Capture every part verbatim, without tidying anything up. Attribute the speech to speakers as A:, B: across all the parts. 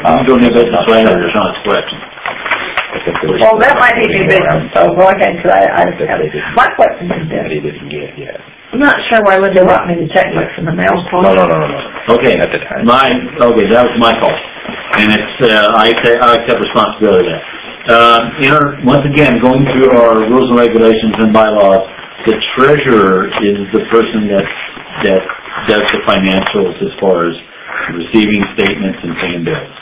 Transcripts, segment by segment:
A: I'm doing new business right under Sean's question.
B: Well, that might be new business, so go ahead, because I, I, my question is this.
C: They didn't get yet.
B: I'm not sure why would they want me to check what's in the mail.
C: No, no, no, no, no.
A: Okay,
C: At the time.
A: my, okay, that was my fault. And it's, uh, I take, I accept responsibility there. Uh, you know, once again, going through our rules and regulations and bylaws, the treasurer is the person that, that does the financials as far as receiving statements and paying bills.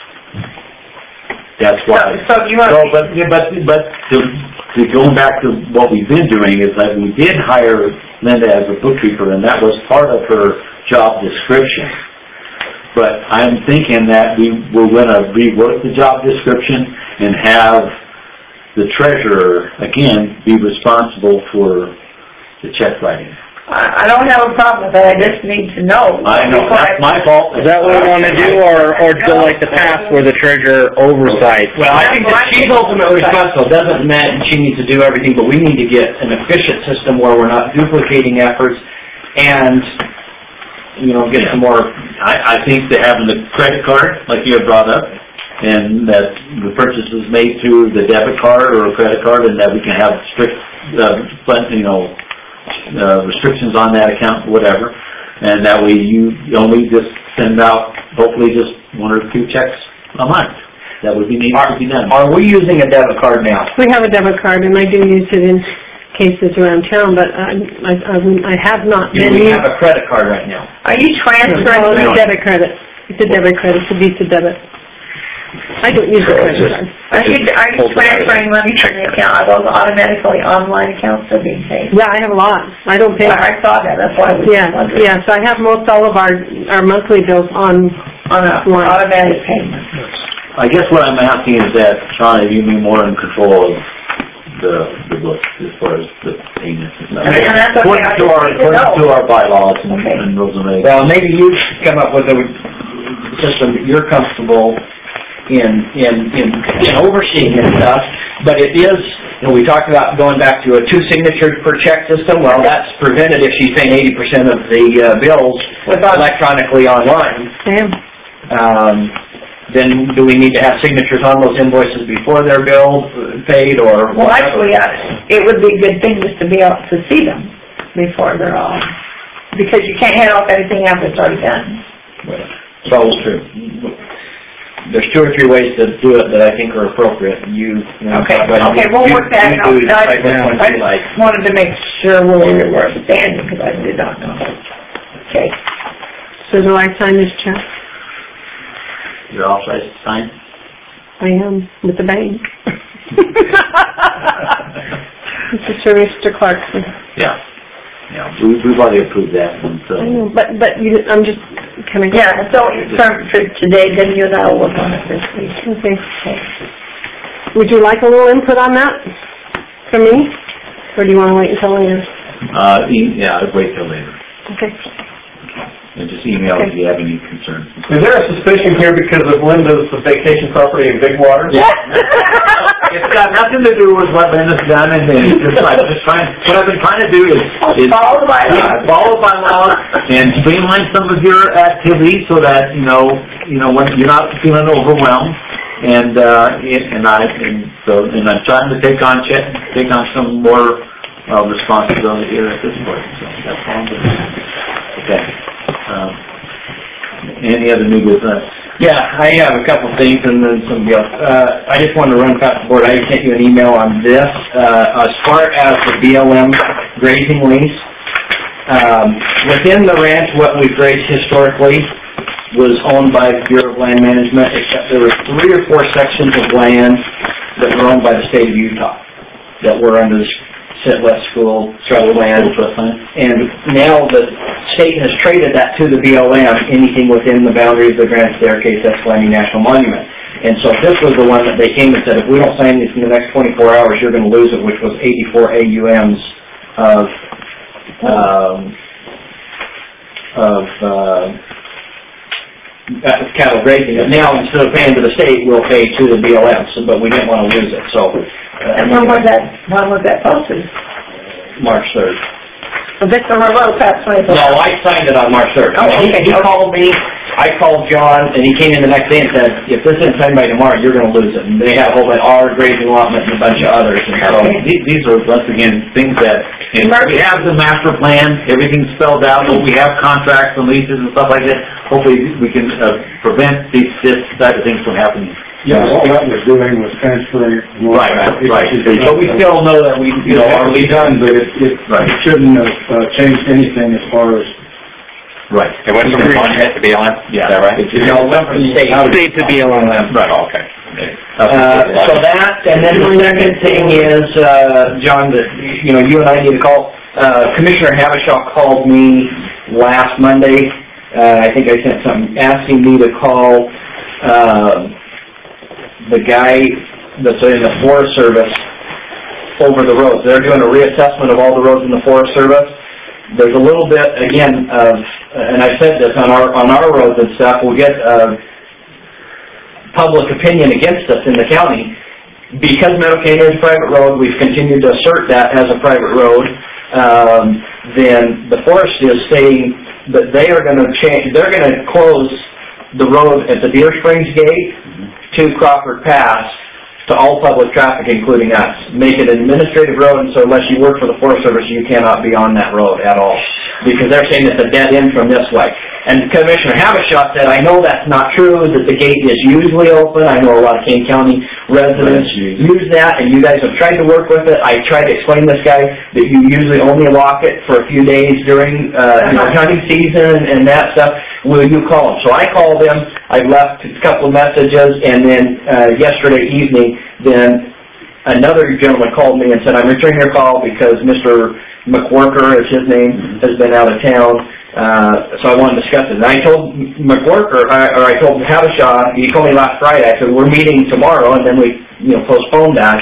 A: That's why.
B: So, so you want
A: So, but, but, but to, to going back to what we've been doing is that we did hire Linda as a bookkeeper, and that was part of her job description. But I'm thinking that we, we're going to rework the job description and have the treasurer, again, be responsible for the check writing.
B: I, I don't have a problem with that, I just need to know.
A: I know, that's my fault.
D: Is that what we want to do, or, or go like the past where the treasurer oversights?
E: Well, I think that she's ultimately responsible. It doesn't mean she needs to do everything, but we need to get an efficient system where we're not duplicating efforts and, you know, get some more.
A: I, I think that having the credit card, like you had brought up, and that the purchase is made through the debit card or a credit card, and that we can have strict, uh, you know, uh, restrictions on that account, whatever, and that way you only just send out, hopefully, just one or two checks a month. That would be needed to be done.
E: Are we using a debit card now?
F: We have a debit card, and I do use it in cases around town, but I, I, I, I have not
E: Do
F: been
E: we
F: using.
E: have a credit card right now?
B: Are you transferring?
F: No, it's a debit credit. It's a debit credit. It's a Visa debit. I don't use the credit card.
B: Are you, are you transferring money from the account? Are those automatically online accounts that are being paid?
F: Yeah, I have a lot. I don't pay.
B: I saw that, that's why I was
F: Yeah,
B: wondering.
F: yeah, so I have most all of our, our monthly bills on,
B: On a
F: Line.
B: automatic payment.
A: I guess what I'm asking is that, Sean, are you be more in control of the, the books as far as the payments and stuff?
B: And that's okay,
A: According
B: I
A: to
B: just
A: our,
B: need to
A: according to
B: know.
A: our bylaws and,
B: Okay.
A: and rules and regulations.
E: Well, maybe you come up with a system that you're comfortable in, in, in, in overseeing and stuff, but it is, you know, we talked about going back to a two signature per check system. Well, that's prevented if she's paying eighty percent of the uh, bills electronically online.
F: damn.
E: Um, then do we need to have signatures on those invoices before they're billed, paid, or
B: Well,
E: whatever?
B: actually, uh, it would be a good thing just to be able to see them before they're all, because you can't hand off anything after it's already done.
E: So, there's two or three ways to do it that I think are appropriate. You, you know,
B: Okay,
E: but
B: okay, we'll
E: you-
B: work that
E: you
B: out.
E: do
B: I
E: decide which ones
B: I
E: you like.
B: just wanted to make sure where we were standing, because I did not know. Okay.
F: So do I sign this check?
A: You're authorized to sign?
F: I am, with the bank. This is for Mister Clarkson.
A: Yeah. Yeah, we, we've already approved that one, so.
F: I know, but, but you, I'm just, can I?
B: Yeah, so for, for today, then you and I will work on it this week.
F: Okay. Would you like a little input on that from me? Or do you want to wait until later?
A: Uh, e- yeah, I'd wait till later.
F: Okay.
A: And just email if you have any concerns.
D: Is there a suspicion here because of Linda's vacation property in Big Water?
A: Yeah. It's got nothing to do with what Linda's done, and it's just like, just trying, what I've been trying to do is, is
B: Follow by law.
A: follow by law and streamline some of your activities so that, you know, you know, when you're not feeling overwhelmed. And, uh, it- and I, and so, and I'm trying to take on, check, take on some more, uh, responsibility here at this point, so that's all I'm doing. Okay. Um, any other new business?
E: Yeah, I have a couple of things and then some else. Uh, I just wanted to run across the board. I sent you an email on this. Uh, as far as the B L M grazing lease, um, within the ranch, what we've grazed historically was owned by the Bureau of Land Management, except there were three or four sections of land that were owned by the state of Utah that were under the Sit West School trust land. And now the state has traded that to the B L M, anything within the boundaries of the Grand Staircase Escalante National Monument. And so this was the one that they came and said, if we don't sign this in the next twenty-four hours, you're going to lose it, which was eighty-four A U Ms of, um, of, uh, cattle grazing. And now, instead of paying to the state, we'll pay to the B L M, so, but we didn't want to lose it, so. uh,
B: And when was that, when was that posted?
E: March third.
B: Victor Rowe, past twenty-four.
E: No, I signed it on March third.
B: Oh,
E: He,
B: okay.
E: he called me, I called John, and he came in the next day and said, if this isn't signed by tomorrow, you're gonna lose it. And they had a whole bunch, our grazing allotment and a bunch of others, and so,
A: These, these are, once again, things that, you know, we have the master plan, everything's spelled out, but we have contracts and leases and stuff like that. Hopefully, we can, uh, prevent these, this type of things from happening.
C: Yeah, all that was doing was transferring.
A: Right, right. But we still know that we, you know, are
C: we done, but it, it
A: Right.
C: it shouldn't have uh, changed anything as far as.
A: right.
D: It went from one hit to B L M?
A: Yeah.
D: Is that right?
E: you know, went from state.
D: State to B L M.
A: Right.
D: Oh, okay.
E: Uh, so that, and then the second thing is, uh, John, that, you know, you and I need to call, uh, Commissioner Havashaw called me last Monday, uh, I think I sent something, asking me to call, uh, the guy that's in the Forest Service over the roads. They're doing a reassessment of all the roads in the Forest Service. There's a little bit, again, of, and I've said this, on our, on our roads and stuff, we'll get, uh, public opinion against us in the county. Because Meadow Canyon is a private road, we've continued to assert that as a private road, um, then the forest is saying that they are gonna change, they're gonna close the road at the Deer Springs Gate to Crawford Pass to all public traffic, including us. Make it an administrative road, and so unless you work for the Forest Service, you cannot be on that road at all. Because they're saying it's a dead end from this way. And Commissioner Havashaw said, I know that's not true, that the gate is usually open. I know a lot of Kane County residents use that, and you guys have tried to work with it. I tried to explain to this guy that you usually only lock it for a few days during, uh, you know, hunting season and that stuff. Will you call him? So I called him, I left a couple of messages, and then, uh, yesterday evening, then another gentleman called me and said, I'm returning your call because Mister McWorker, is his name, has been out of town, uh, so I want to discuss it. And I told McWorker, uh, or I told Havashaw, he told me last Friday, I said, we're meeting tomorrow, and then we, you know, postponed that.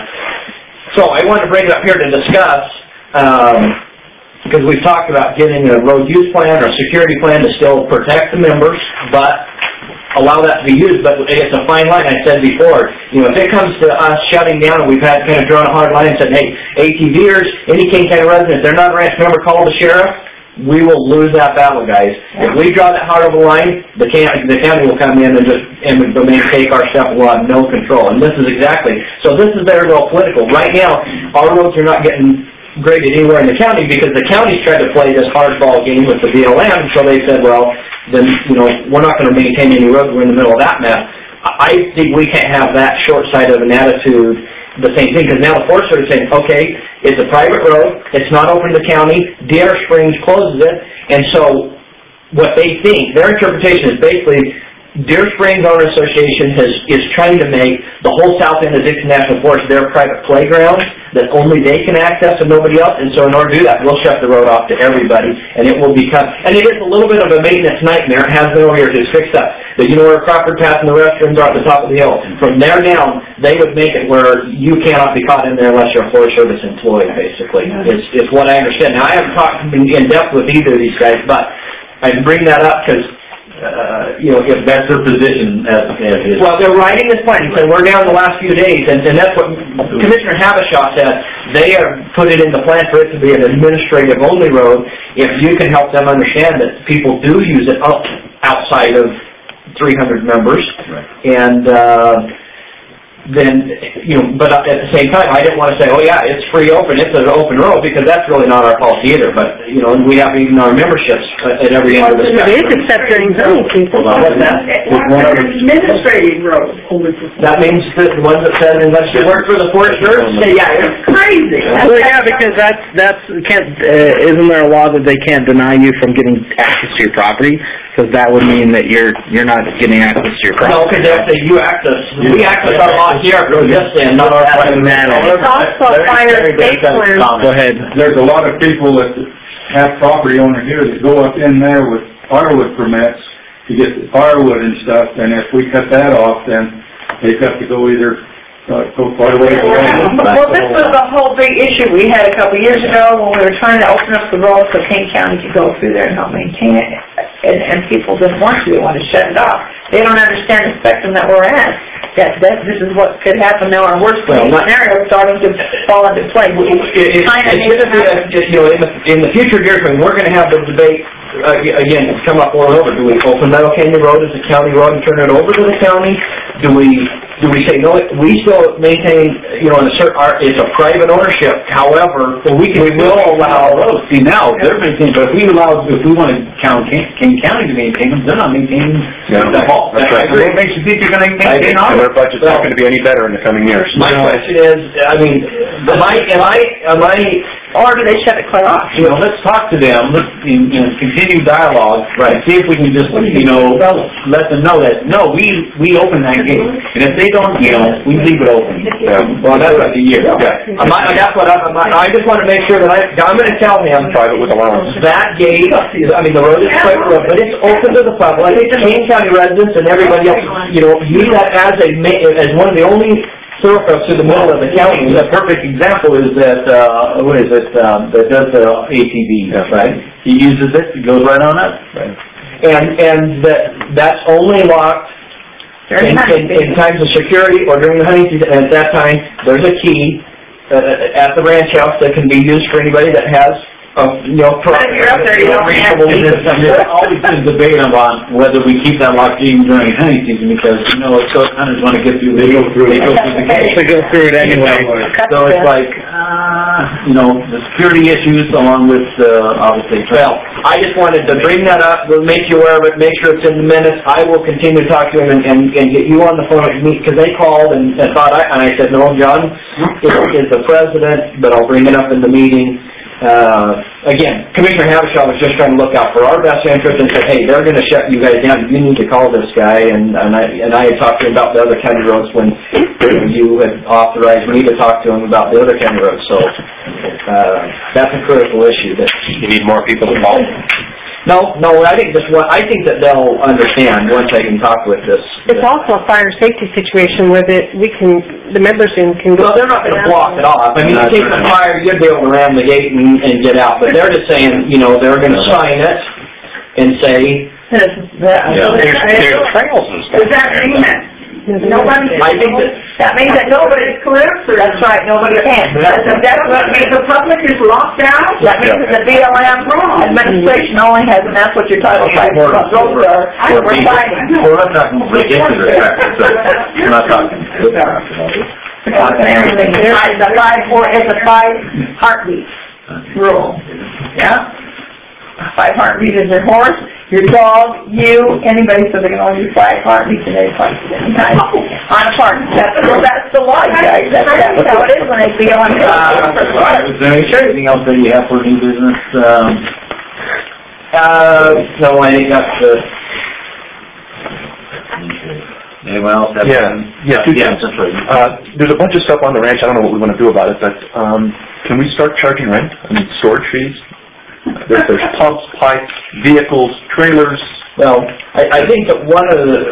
E: So I wanted to bring it up here to discuss, um, because we've talked about getting a road use plan or a security plan to still protect the members, but allow that to be used, but it's a fine line. I said before, you know, if it comes to us shutting down, and we've had kind of drawn a hard line and said, hey, ATVers, any Kane County resident, if they're not a ranch member, call the sheriff, we will lose that battle, guys. If we draw that hard of a line, the county, the county will come in and just, and may take our stuff, and we'll have no control. And this is exactly, so this is their real political. Right now, our roads are not getting graded anywhere in the county because the county's tried to play this hardball game with the B L M, so they said, well, then, you know, we're not going to maintain any roads, we're in the middle of that mess. I think we can't have that short-sighted of an attitude, the same thing, because now the Forest Service is saying, okay, it's a private road, it's not open to the county, Deer Springs closes it, and so what they think, their interpretation is basically Deer Springs Owner Association has, is trying to make the whole south end of Dixon National Forest their private playground that only they can access and nobody else, and so in order to do that, we'll shut the road off to everybody, and it will become, and it is a little bit of a maintenance nightmare. It has been over here, it's fixed up. But you know where Crawford Pass and the restrooms are at the top of the hill? From there down, they would make it where you cannot be caught in there unless you're a Forest Service employee, basically, is, is what I understand. Now, I haven't talked in in depth with either of these guys, but I bring that up because Uh, you know, if
A: That's their position as, as is.
E: well, they're writing this plan, and we're down the last few days, and, and that's what Commissioner Havashaw said. They have put it in the plan for it to be an administrative-only road. If you can help them understand that people do use it up outside of three hundred members,
A: Right.
E: and uh, then, you know, but at the same time, I didn't want to say, oh yeah, it's free open, it's an open road, because that's really not our policy either, but, you know, and we have even our memberships at every end of the
F: It is
E: spectrum.
F: except during hunting season.
E: What's that?
B: Administrative road.
E: That means that the ones that said unless you work for the Forest Service, say, yeah, it's
B: Crazy.
D: Well, yeah, because that's, that's, can't, uh, isn't there a law that they can't deny you from getting access to your property? Because that would mean that you're, you're not getting access to your
E: no,
D: property.
E: because they say you access, we access our lot here from this end, not our
D: Doesn't matter.
B: It's also a fire escape plan.
D: Go ahead.
C: There's a lot of people that have property owner here that go up in there with firewood permits to get the firewood and stuff, and if we cut that off, then they've got to go either, uh, go quite a way away.
B: Well, this was a whole big issue we had a couple of years ago when we were trying to open up the road so Kane County could go through there and help maintain it, and, and people didn't want to, they wanted to shut it off. They don't understand the spectrum that we're at, that, that this is what could happen now, our worst case
E: Well,
B: scenario is starting to fall into play.
E: It, it,
B: China
E: it's
B: needs
E: gonna be
B: to
E: a, just, you know, in the, in the future years, when we're gonna have the debate uh, again, come up or over, do we open Meadow Canyon Road as a county road and turn it over to the county? Do we, do we say, no, we still maintain, you know, in a certain, our, it's a private ownership, however,
A: Well, we can, we will allow roads. See, now, they're maintaining, but if we allow, if we want to count King County to maintain them, they're not maintaining the hall.
G: That's right.
A: What makes you think you're gonna maintain all
G: And
A: of
G: their
A: it?
G: budget's not gonna be any better in the coming years.
E: my question is, I mean, am I, am I, am I,
B: Or do they shut it clear off?
A: You know, let's talk to them, let's, and, and continue dialogue, right, see if we can just, you know, let them know that, no, we, we open that gate. And if they don't, you know, we leave it open.
G: Yeah.
E: well, that's what
A: the year.
G: Yeah.
E: I'm not, that's what I'm, I'm not- I just want to make sure that I, I'm going to tell him,
G: Private with allowance.
E: that gate, I mean, the road is private road, but it's open to the public. I think the Kane County residents and everybody else, you know, use that as a, ma- as one of the only thoroughfares through the middle of the county.
A: A perfect example is that, uh, what is it, um, that does the A T V,
G: Yeah.
A: right? He uses it, it goes right on up.
G: Right.
E: And, and that, that's only locked in, in, in times of security or during the hunting season, and at that time, there's a key, uh, at the ranch house that can be used for anybody that has, uh, you know, pro-
B: But if you're up there, you don't have to.
A: There's always been debate about whether we keep that locked even during hunting season, because, you know, those hunters want to get through, they go through, they go through the gate.
D: They go through it anyway.
A: So it's like, uh, you know, the security issues along with, uh, obviously,
E: Well, I just wanted to bring that up, we'll make you aware of it, make sure it's in the minutes. I will continue to talk to him and, and, and get you on the phone with me, because they called and, and thought, I, and I said, no, John is, is the president, but I'll bring it up in the meeting. Uh, again, Commissioner Havishall was just trying to look out for our best interest and said, hey, they're gonna shut you guys down, you need to call this guy, and, and I, and I had talked to him about the other county roads when you had authorized me to talk to him about the other county roads, so, uh, that's a critical issue that
G: You need more people involved.
E: no, no, I think this one, I think that they'll understand once I can talk with this.
F: It's also a fire safety situation where that we can, the members in can go.
E: Well, they're not gonna block it off. I mean, in case of fire, you'd be able to ram the gate and, and get out, but they're just saying, you know, they're gonna sign it and say,
G: There's, there's trails and stuff.
B: Does that mean that nobody,
E: I think that,
B: that means that nobody's clear through? That's right, nobody can. That's, that's what means the public is locked out? That means that the B L M administration only has, and that's what your title five roads are, we're fighting.
A: We're not talking break into the traffic, so, we're not talking.
B: We're talking everything. It's a five, four, it's a five heartbeat rule. Yeah? Five heartbeats is your horse, your dog, you, anybody, so they can only do five heartbeats and they park at any time on a park. That's, well, that's the law, you guys. That's, that's how it is when they be on.
A: Uh, is there anything else that you have for new business, um?
E: uh, no, I think that's the,
A: Anyone else have?
G: Yeah, yeah, two
A: Yeah,
G: things.
A: that's right.
G: Uh, there's a bunch of stuff on the ranch, I don't know what we wanna do about it, but, um, can we start charging rent, I mean, storage fees? There's, there's pumps, pipes, vehicles, trailers.
E: well, I, I think that one of the,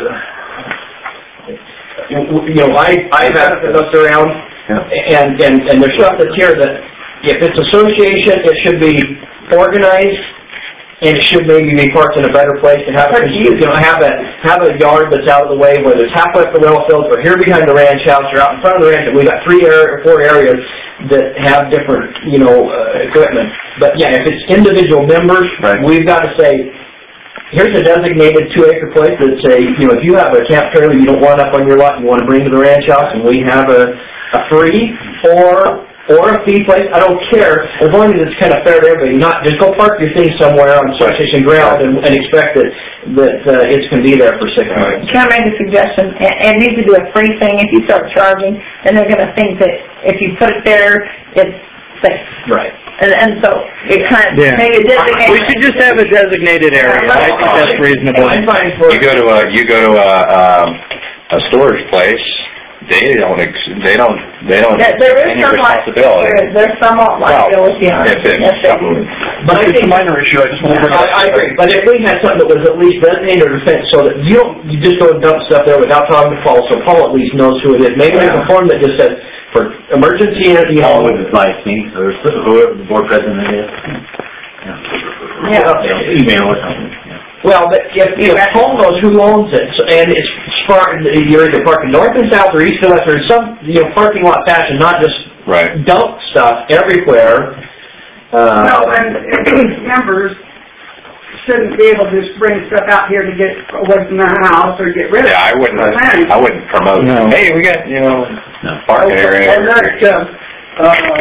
E: you know, I, I've asked to look around,
G: Yeah.
E: and, and, and there's stuff that's here that, if it's association, it should be organized, and it should maybe be parked in a better place, and have, you know, have a, have a yard that's out of the way, whether it's halfway up the well field, or here behind the ranch house, or out in front of the ranch, we've got three or four areas that have different, you know, uh, equipment. But yeah, if it's individual members,
G: Right.
E: we've got to say, here's a designated two acre place that say, you know, if you have a camp trailer you don't want up on your lot, you want to bring to the ranch house, and we have a, a free, or, or a fee place, I don't care, as long as it's kind of fair to everybody, not just go park your thing somewhere on association ground and, and expect that, that, uh, it's gonna be there for six months.
B: Can I make a suggestion? It, it needs to be a free thing. If you start charging, then they're gonna think that if you put it there, it's safe.
E: Right.
B: And, and so, it kind of,
D: Yeah.
B: maybe designate.
D: We should just have a designated area, I think that's reasonable.
E: I'm fine for,
H: You go to a, you go to a, um, a storage place, they don't, ex- they don't, they don't
B: There there is
H: any
B: some li-
H: responsibility.
B: there is- There's some liability on it.
H: if it's
B: Yes, they do.
H: something-
E: but I
G: It's
E: think,
G: a minor issue, I just wanna bring it up.
E: I, I agree, but if we had something that was at least designated or defense, so that you don't, you just go and dump stuff there without talking to Paul, so Paul at least knows who it is. Maybe there's a form that just says, for emergency, you know.
A: All with his license, or whoever the board president is.
B: Yeah.
A: Yeah, email or something, yeah.
E: Well, but if, if Paul knows who owns it, so- and it's far, you're either parking north and south or east and west, or in some, you know, parking lot fashion, not just
H: Right.
E: dump stuff everywhere. Uh,
I: Well, and members, shouldn't be able to just bring stuff out here to get away from the house or get rid of it.
H: Yeah, I wouldn't, I wouldn't promote,
D: No.
H: hey, we got, you know, parking area.
J: And that, uh, uh,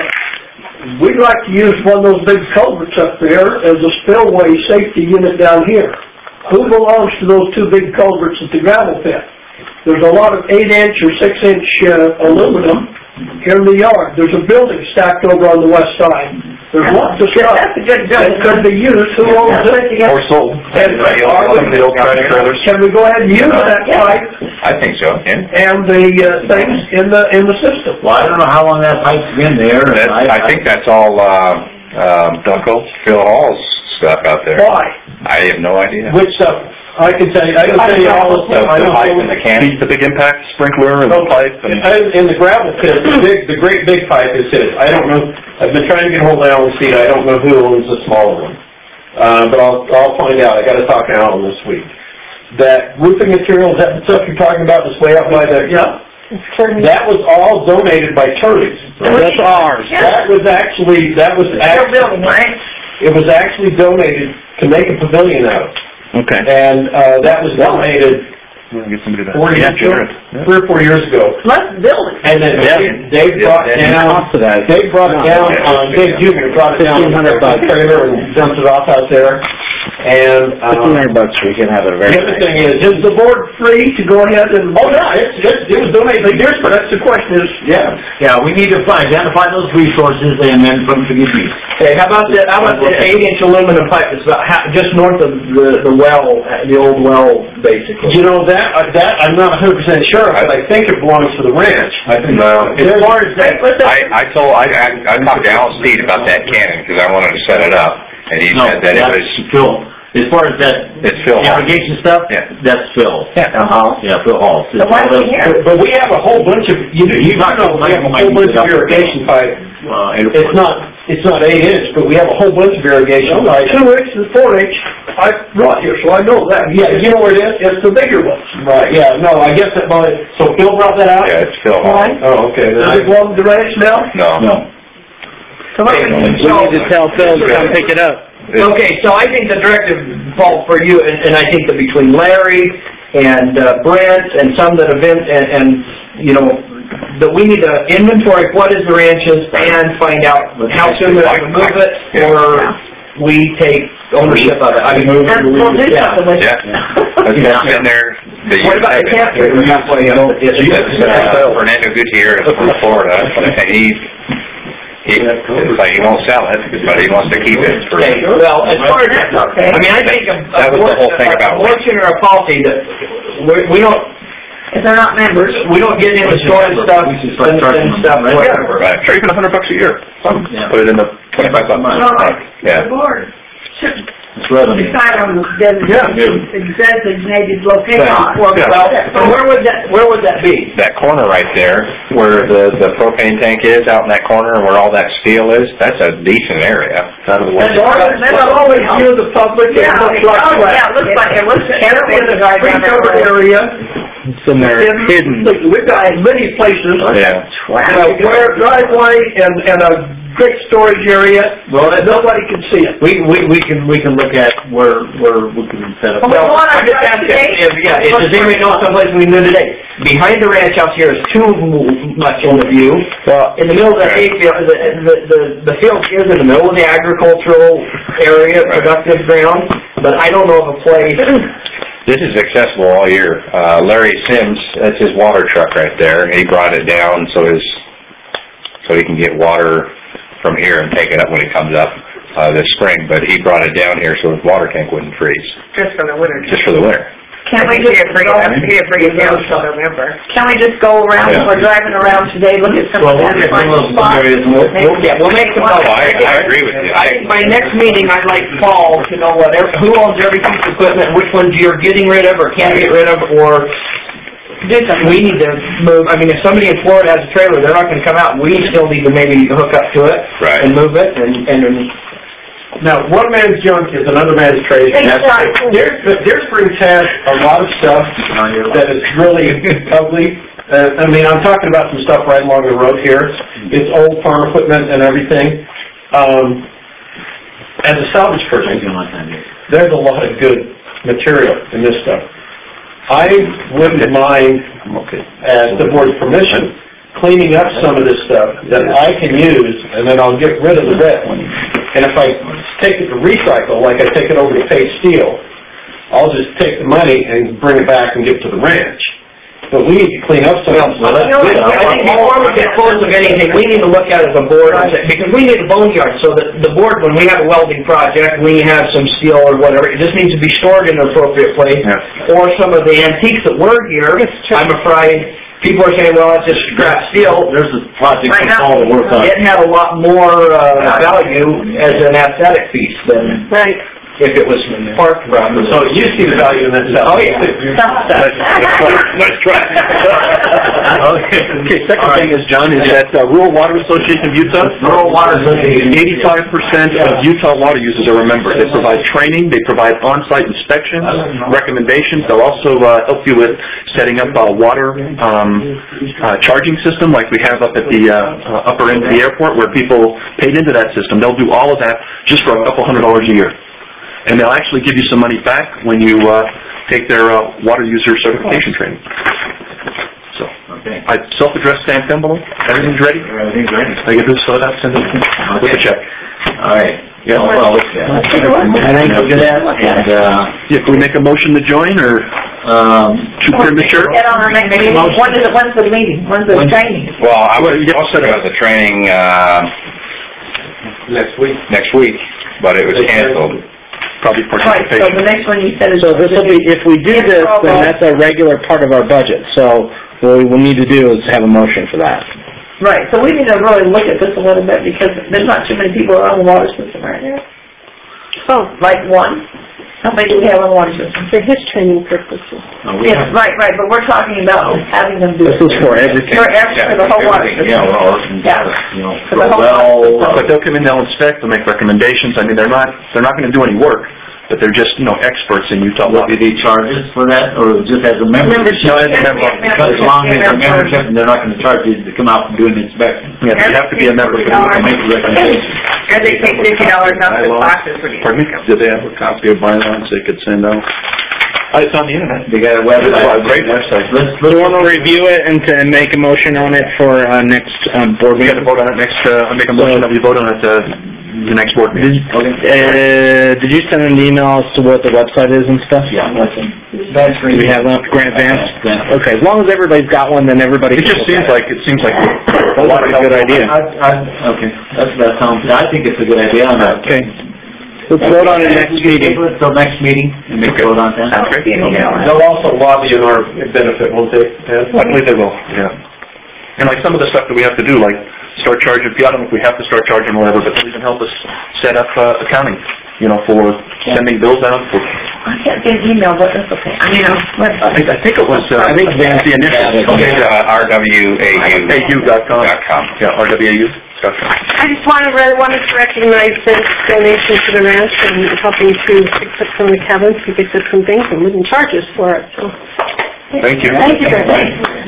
J: we'd like to use one of those big culverts up there as a spillway safety unit down here. Who belongs to those two big culverts at the gravel pit? There's a lot of eight inch or six inch, uh, aluminum in the yard. There's a building stacked over on the west side. There's lots of stuff
B: That's a good
J: that
B: building.
J: could be used. Who owns it?
G: Or sold.
J: And are
G: Some of the old tractor trailers.
J: Can we go ahead and use that pipe
H: I think so, yeah.
J: and the, uh, things in the, in the system?
A: Well, I don't know how long that pipe's been there. and
H: That, I think that's all, uh, um,
G: Dunkel?
H: Phil Hall's stuff out there.
J: Why?
H: I have no idea.
J: Which stuff? I can tell you, I can tell you all the
H: The
J: stuff. I
H: the
J: don't
H: pipe
J: know.
H: and the can.
G: The big impact sprinkler and the pipe and...
K: In the gravel pit, the big, the great big pipe is his. I don't know, I've been trying to get hold of Alan Seed, I don't know who owns the smaller one. Uh, but I'll, I'll find out, I gotta talk to Alan this week. That roofing material, is that the stuff you're talking about that's way out by the, yeah? That was all donated by Turley's.
D: That's ours.
K: That was actually, that was
B: Your
K: actually,
B: building, right?
K: it was actually donated to make a pavilion out of.
D: Okay.
K: And, uh, that was donated
G: We're gonna get somebody to...
K: four years ago, three or four years ago.
B: Let's build it.
K: And then Dave, Dave brought it down,
D: Cost of that.
K: Dave brought it down, uh, Dave Junior brought it down in
D: fifteen hundred
K: a
D: bucks.
K: trailer and dumped it off out there. And,
D: Fifteen
K: um,
D: hundred bucks, we can have it
K: the
D: very
K: other
D: nice.
K: thing is,
J: Is the board free to go ahead and...
K: oh, no, it's, it's, it was donated by Deersburg, that's the question is,
J: Yeah.
A: Yeah, we need to find, identify those resources and then put them to good use.
E: Okay, how about the, how about the eight inch aluminum pipe that's about ha just north of the, the well, the old well, basically?
K: you know, that, uh, that, I'm not a hundred percent sure, but I think it belongs to the ranch. I think.
H: No.
K: As far as that,
H: I, I told, I, I, I talked to Alan Steed about that cannon, because I wanted to set it up, and he
A: No,
H: said that it
A: that's
H: was,
A: Phil. As far as that
H: it's Phil Hall.
A: irrigation stuff,
H: Yeah.
A: that's Phil.
H: Yeah.
B: Uh-huh.
A: Yeah, Phil Hall.
B: So why do we hear?
K: but, but we have a whole bunch of, you, you know, we have a whole bunch of irrigation pipe.
A: Uh,
K: It's not, it's not eight inch, but we have a whole bunch of irrigation pipe.
J: Two inch and four inch, I brought here, so I know that.
K: Yeah, you know where it is?
J: It's the bigger ones.
K: Right, yeah, no, I guess that, well, so Phil brought that out?
H: Yeah, it's Phil Hall.
B: Why?
K: Oh, okay, then
J: Does
K: I,
J: it belong to the ranch now?
H: No.
A: No.
B: So what we
D: We need to tell Phil to come pick it up.
E: Okay, so I think the directive falls for you, and, and I think that between Larry and uh, Brent and some that have been, and, and, you know, that we need to inventory what is the ranches and find out how soon we can move it, or we take ownership of it. I mean, move it,
B: And
E: we
B: we'll do
E: leave it. Yeah.
B: something with it.
H: Yeah. It's been there. the
E: What about the camp?
H: It's, uh, Fernando Gutierrez from Florida, and he, he, it's like he won't sell it, but he wants to keep it for...
E: Okay, well, as far as,
B: That's okay.
E: I mean, I think a,
H: That was the whole thing about
E: a motion or a policy that, we, we don't,
B: If they're not members.
E: we don't get into storing stuff and, and stuff, whatever.
H: Right,
G: Or even a hundred bucks a year.
A: Yeah.
G: Put it in the...
H: twenty-five bucks a month. Yeah.
I: The board should
A: It's revenue.
I: decide on the designated, designated location.
E: Well, well, so where would that, where would that be?
H: That corner right there, where the, the propane tank is, out in that corner, where all that steel is, that's a decent area. Out of the way.
J: And I've always view the public, it
B: Yeah,
J: looks like
B: oh,
J: that.
B: yeah, it looks like, it looks, everything
J: In
B: is
J: a
B: right down there.
J: free-covered area.
D: It's in there, hidden.
J: We've got many places.
H: Yeah.
J: Uh, where driveway and, and a great storage area,
A: Well, that-
J: nobody can see it.
A: We, we, we can, we can look at where, where we can set up.
B: Well,
E: Well,
B: one
E: I'm
B: on
E: just asking,
B: today?
E: if, yeah, if, does anybody know someplace we can do today? Behind the ranch house here is too much in the view. In the middle of the hayfield, the, the, the, the field is in the middle of the agricultural area, productive ground, but I don't know of a place.
H: This is accessible all year. Uh, Larry Sims, that's his water truck right there. He brought it down so his, so he can get water from here and take it up when it comes up, uh, this spring. But he brought it down here so his water tank wouldn't freeze,
B: Just for the winter.
H: just for the winter.
B: Can we just go, here for you now till November? Can we just go around,
H: Yeah.
B: we're driving around today, look at some
A: Well,
B: of
A: we'll
B: that,
A: get
B: find
A: some of
B: a
A: those
B: spot?
A: areas and we'll-
E: We'll, yeah, we'll make some.
H: Oh, I, I agree with you.
E: I think by next meeting, I'd like Paul to know what, ev- who owns every piece of equipment, which ones you're getting rid of or can't get rid of, or do something. We need to move, I mean, if somebody in Florida has a trailer, they're not gonna come out, we still need to maybe hook up to it.
H: Right.
E: And move it, and, and, and
K: now, one man's junk is another man's treasure.
B: Exactly.
K: Deer, Deer Springs has a lot of stuff that is really ugly. Uh, I mean, I'm talking about some stuff right along the road here. It's old farm equipment and everything. Um, as a salvage person, there's a lot of good material in this stuff. I wouldn't mind, at the board's permission, cleaning up some of this stuff that I can use, and then I'll get rid of the rest. And if I take it to recycle, like I take it over to Page Steel, I'll just take the money and bring it back and give it to the ranch. But we need to clean up some of
E: Well, you know, I think before we get close of anything, we need to look at it as a board, because we need a boneyard, so that the board, when we have a welding project, we have some steel or whatever, it just needs to be stored in an appropriate place. Or some of the antiques that were here, I'm afraid, people are saying, well, it's just scrap steel.
A: There's a project that's all the work on.
E: It had a lot more, uh, value as an aesthetic piece than...
F: Right.
E: if it was parked properly.
K: So you see the value in that stuff?
E: Oh, yeah.
G: Nice try. Okay, second thing is, John, is that uh, Rural Water Association of Utah.
A: Rural Water Association.
G: Eighty-five percent of Utah water users are a member. They provide training, they provide on-site inspections, recommendations. They'll also uh, help you with setting up a water um, uh, charging system like we have up at the uh, uh, upper end of the airport where people paid into that system. They'll do all of that just for a couple hundred dollars a year. And they'll actually give you some money back when you uh, take their uh, water user certification training. So,
A: okay.
G: I self-addressed stamped envelope. Everything's ready?
A: Everything's ready.
G: I get this filled out, send it to me with a check.
A: All right.
G: Yeah.
A: Well, I think we'll do that, and, uh...
G: Yeah, can we make a motion to join, or, um, too premature?
B: Get on our next meeting. When is it, when's the meeting? When's the training?
H: Well, I was supposed to have the training, uh,
K: Next week.
H: next week, but it was canceled.
G: Probably
B: Right, so
G: participation.
B: the next one you said is...
D: So this will be, if we do this, then that's a regular part of our budget, so what we will need to do is have a motion for that.
B: Right, so we need to really look at this a little bit, because there's not too many people on the water system right now.
F: Oh,
B: Like one? How many do we have on the water system?
F: for his training purposes.
B: Yes, right, right, but we're talking about having them do it.
D: This is for everything.
B: For every, for the whole water system.
A: Yeah, well,
B: Yeah.
A: you know,
B: For the whole
A: well,
G: But they'll come in, they'll inspect, they'll make recommendations. I mean, they're not, they're not gonna do any work, but they're just, you know, experts in Utah
A: what,
G: water.
A: do they charges for that, or just as a member?
B: Membership.
A: No, as a member. Because as long as they're
B: Membership.
A: membership, they're not gonna charge you to come out and do an inspection.
G: Yeah, you have to be a member to make the recommendation.
B: And they take fifty dollars off the boxes for you.
G: Pardon me? Did they have a copy of bylaws they could send out? Uh, It's on the internet.
A: They got a website.
G: It's a great website.
A: Let's,
D: Do
A: let's,
D: you want to review it and to make a motion on it for, uh, next, um, board
G: We
D: meeting?
G: got to vote on it next, uh, I'll make a motion that we vote on it, uh, the next board meeting.
D: Uh, did you send an email as to what the website is and stuff?
A: yeah, listen.
D: Do we have one, Grant Vance? Okay, as long as everybody's got one, then everybody
G: It
D: can
G: just
D: look
G: seems
D: at it.
G: like, it seems like a
D: Sounds
G: lot
D: like
G: of
D: a good idea.
A: I, I, okay, that's, that sounds, I think it's a good idea on that.
D: Okay. Let's vote on it next meeting.
A: Table it till next meeting and make a vote on that.
G: That's great.
K: They'll also lobby in our benefit, won't they, Ted?
G: I believe they will, yeah. And like some of the stuff that we have to do, like start charging, I don't know if we have to start charging or whatever, but they'll even help us set up uh, accounting, you know, for sending bills out. For,
B: I can't get an email, but that's okay. I mean, uh,
G: I,
B: website.
G: I think it was, uh, I think Vance, the initial.
H: It's uh, R W A U.
G: A U dot com.
H: Dot com.
G: Yeah, R W A U dot com.
F: I just wanted, really wanted to recognize this donation to the ranch and helping to fix up some of the cabins and fix up some things and wouldn't charge us for it, so.
G: Thank you.
B: Thank you very much.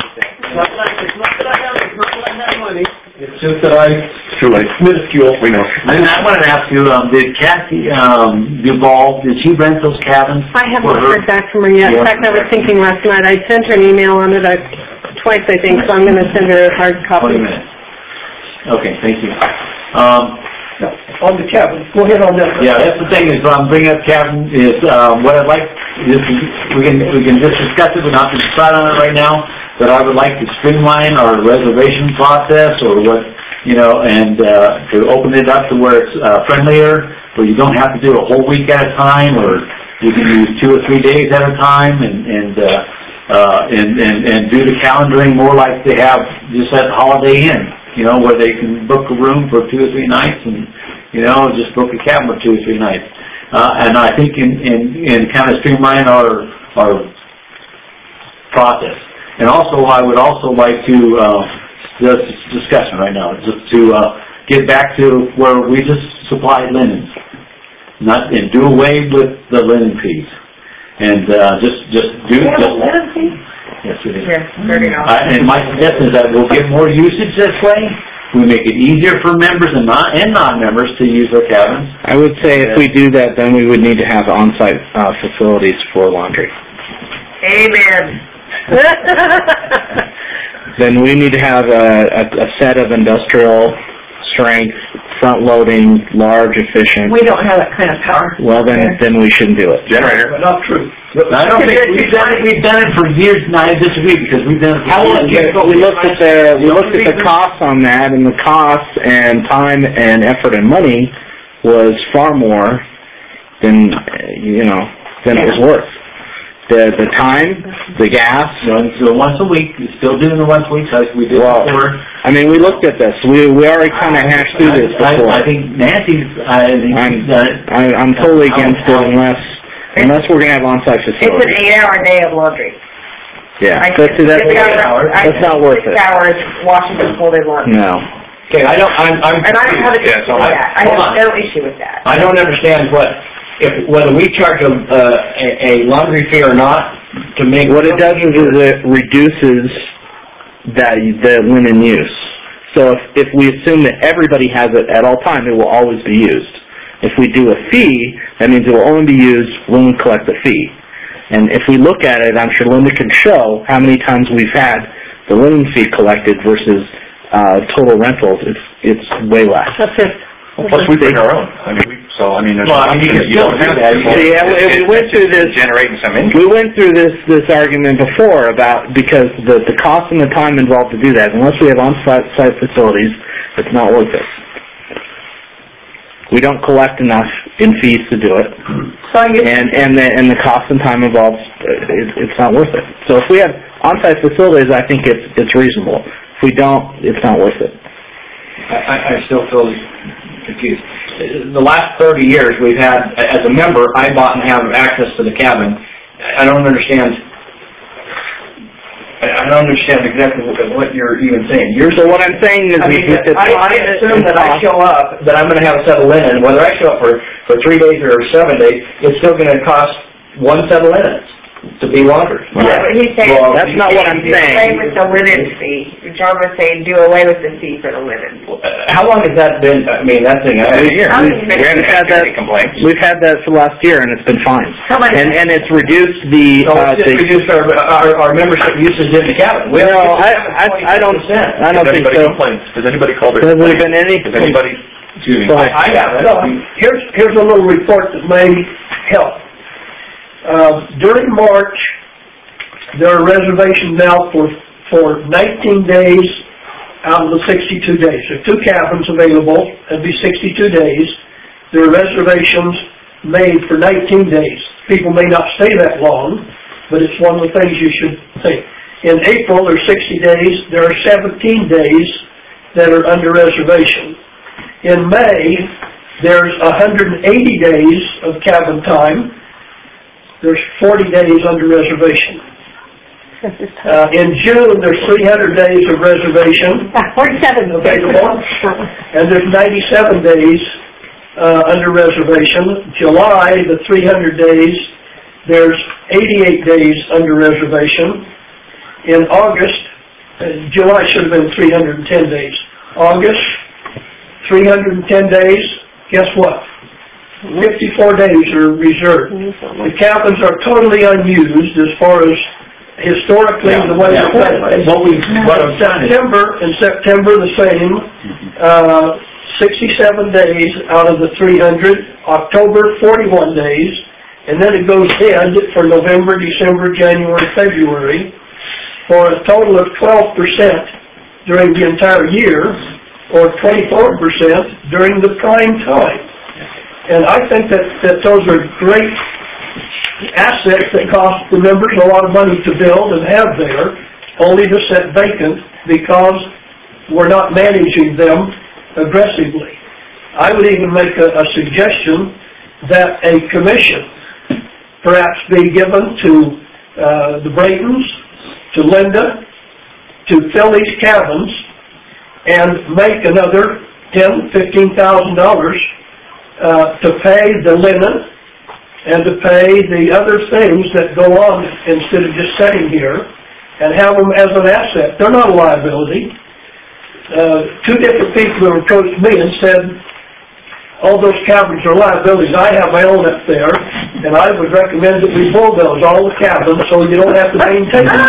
K: It's just that I,
G: Too late.
K: minuscule.
G: We know.
A: And I wanted to ask you, um, did Kathy, um, Duval, did she rent those cabins?
F: I haven't
A: for her?
F: heard back from her yet. In
A: Yeah.
F: fact, I was thinking last night, I sent her an email on it, I, twice I think, so I'm gonna send her a hard copy.
A: Twenty minutes. Okay, thank you. Um,
J: On the cabin, go ahead on that.
A: yeah, that's the thing is, I'm bringing up cabin is, um, what I'd like, is, we can, we can just discuss it, we're not going to decide on it right now, but I would like to streamline our reservation process, or what, you know, and, uh, to open it up to where it's, uh, friendlier, where you don't have to do a whole week at a time, or you can use two or three days at a time, and, and, uh, uh, and, and, and do the calendaring more like they have just at Holiday Inn, you know, where they can book a room for two or three nights, and, you know, just book a cabin for two or three nights. Uh, and I think in, in, in kind of streamline our, our process. And also, I would also like to, uh, this discussion right now, just to, uh, get back to where we just supply linens. Not, and do away with the linen fees. And, uh, just, just do,
B: You have a
A: just.
B: linen fee?
A: Yes, we do.
B: Yes, thirty dollars.
A: Uh, and my suggestion is that we'll get more usage this way, we make it easier for members and non, and non-members to use their cabins.
D: I would say if we do that, then we would need to have on-site uh, facilities for laundry.
B: Amen.
D: Then we need to have a, a, a set of industrial strength, front-loading, large, efficient.
B: We don't have that kind of power.
D: Well, then, then we shouldn't do it.
G: Generator.
J: But not true.
A: I don't think, we've done it, we've done it for years, and I disagree, because we've done it for
D: How long,
A: years.
D: we looked at the, we looked at the costs on that, and the costs and time and effort and money was far more than, uh, you know, than it was worth. The, the time, the gas.
A: So, so once a week, still doing the once a week, like we did
D: Well,
A: before.
D: I mean, we looked at this. We, we already kinda hashed through this
A: I-
D: before.
A: I, I think Nancy's, I think
D: I'm,
A: she's done it.
D: I, I'm totally against it unless, unless we're gonna have on-site
B: It's
D: facilities.
B: an eight-hour day of laundry.
D: Yeah,
B: I
D: that's, that's,
B: six hours- I
D: that's not worth
B: Six
D: it.
B: hours washing the whole day long.
D: No.
E: Okay, I don't, I'm, I'm...
B: And I don't have an
E: Yeah,
B: issue
E: so
B: with
E: I-
B: that. I
E: hold
B: have
E: on.
B: no issue with that.
E: I don't understand what, if, whether we charge a, uh, a a laundry fee or not to make...
D: What it does is, is it reduces that, the linen use. So if, if we assume that everybody has it at all time, it will always be used. If we do a fee, that means it will only be used when we collect the fee. And if we look at it, I'm sure Linda can show how many times we've had the linen fee collected versus uh, total rentals. It's it's way less.
G: Plus, we bring our own. I mean, we, so, I mean, there's...
A: Well, I mean, you can still do that.
D: See, yeah, we, we went through this...
H: Generating some income.
D: We went through this, this argument before about, because the, the cost and the time involved to do that, unless we have on-site site facilities, it's not worth it. We don't collect enough in fees to do it,
B: So you,
D: and, and the, and the cost and time involved, it, it's not worth it. So if we have on-site facilities, I think it's, it's reasonable. If we don't, it's not worth it.
E: I, I I still feel confused. The last thirty years, we've had, as a member, I bought and have access to the cabin. I don't understand, I I don't understand exactly what, what you're even saying. You're,
D: So what I'm saying is,
E: I
D: we
E: mean,
D: we-
E: I, I assume that I show up, that I'm gonna have a set of linen, whether I show up for, for three days or seven days, it's still gonna cost one set of linens to be laundered.
B: yeah, but he's saying.
E: Well,
D: that's not what I'm
B: Do
D: saying.
B: away with the linen fee. John was saying, do away with the fee for the linen.
E: Uh, How long has that been, I mean, that thing, I,
D: We-
B: How many
D: We've
B: minutes?
D: we've had that,
H: complaints.
D: we've had that for last year, and it's been fine.
B: How many?
D: And, and it's reduced the,
E: so
D: uh,
E: it's just
D: the,
E: reduced our, our, our membership usage in the cabin. We have
D: no, I,
E: reduced
D: I, I don't,
E: twenty-five percent.
D: I don't
G: Has
D: think
G: anybody
D: so.
G: complained? Has anybody called it?
D: Has there been any?
G: Has anybody, excuse me,
D: Go ahead.
E: I haven't.
J: No, here's, here's a little report that may help. Uh, during March, there are reservations now for, for nineteen days out of the sixty-two days. There are two cabins available, that'd be sixty-two days. There are reservations made for nineteen days. People may not stay that long, but it's one of the things you should think. In April, there's sixty days, there are seventeen days that are under reservation. In May, there's one hundred eighty days of cabin time. There's forty days under reservation. Uh, in June, there's three hundred days of reservation
F: Forty-seven.
J: available, and there's ninety-seven days uh, under reservation. July, the three hundred days, there's eighty-eight days under reservation. In August, uh, July should have been three hundred ten days. August, three hundred ten days, guess what? fifty-four days are reserved. The cabins are totally unused as far as historically the way
A: Yeah,
J: it's done.
A: what we, what I'm saying is,
J: September, in September, the same, uh, sixty-seven days out of the three hundred, October, forty-one days, and then it goes dead for November, December, January, February, for a total of twelve percent during the entire year, or twenty-four percent during the prime time. And I think that, that those are great assets that cost the members a lot of money to build and have there, only to sit vacant because we're not managing them aggressively. I would even make a, a suggestion that a commission perhaps be given to uh, the Braytons, to Linda, to fill these cabins and make another ten, fifteen thousand dollars uh, to pay the linen and to pay the other things that go on instead of just sitting here, and have them as an asset. They're not a liability. uh, two different people have approached me and said, all those cabins are liabilities. I have my own up there, and I would recommend that we bulldoze all the cabins so you don't have to maintain them.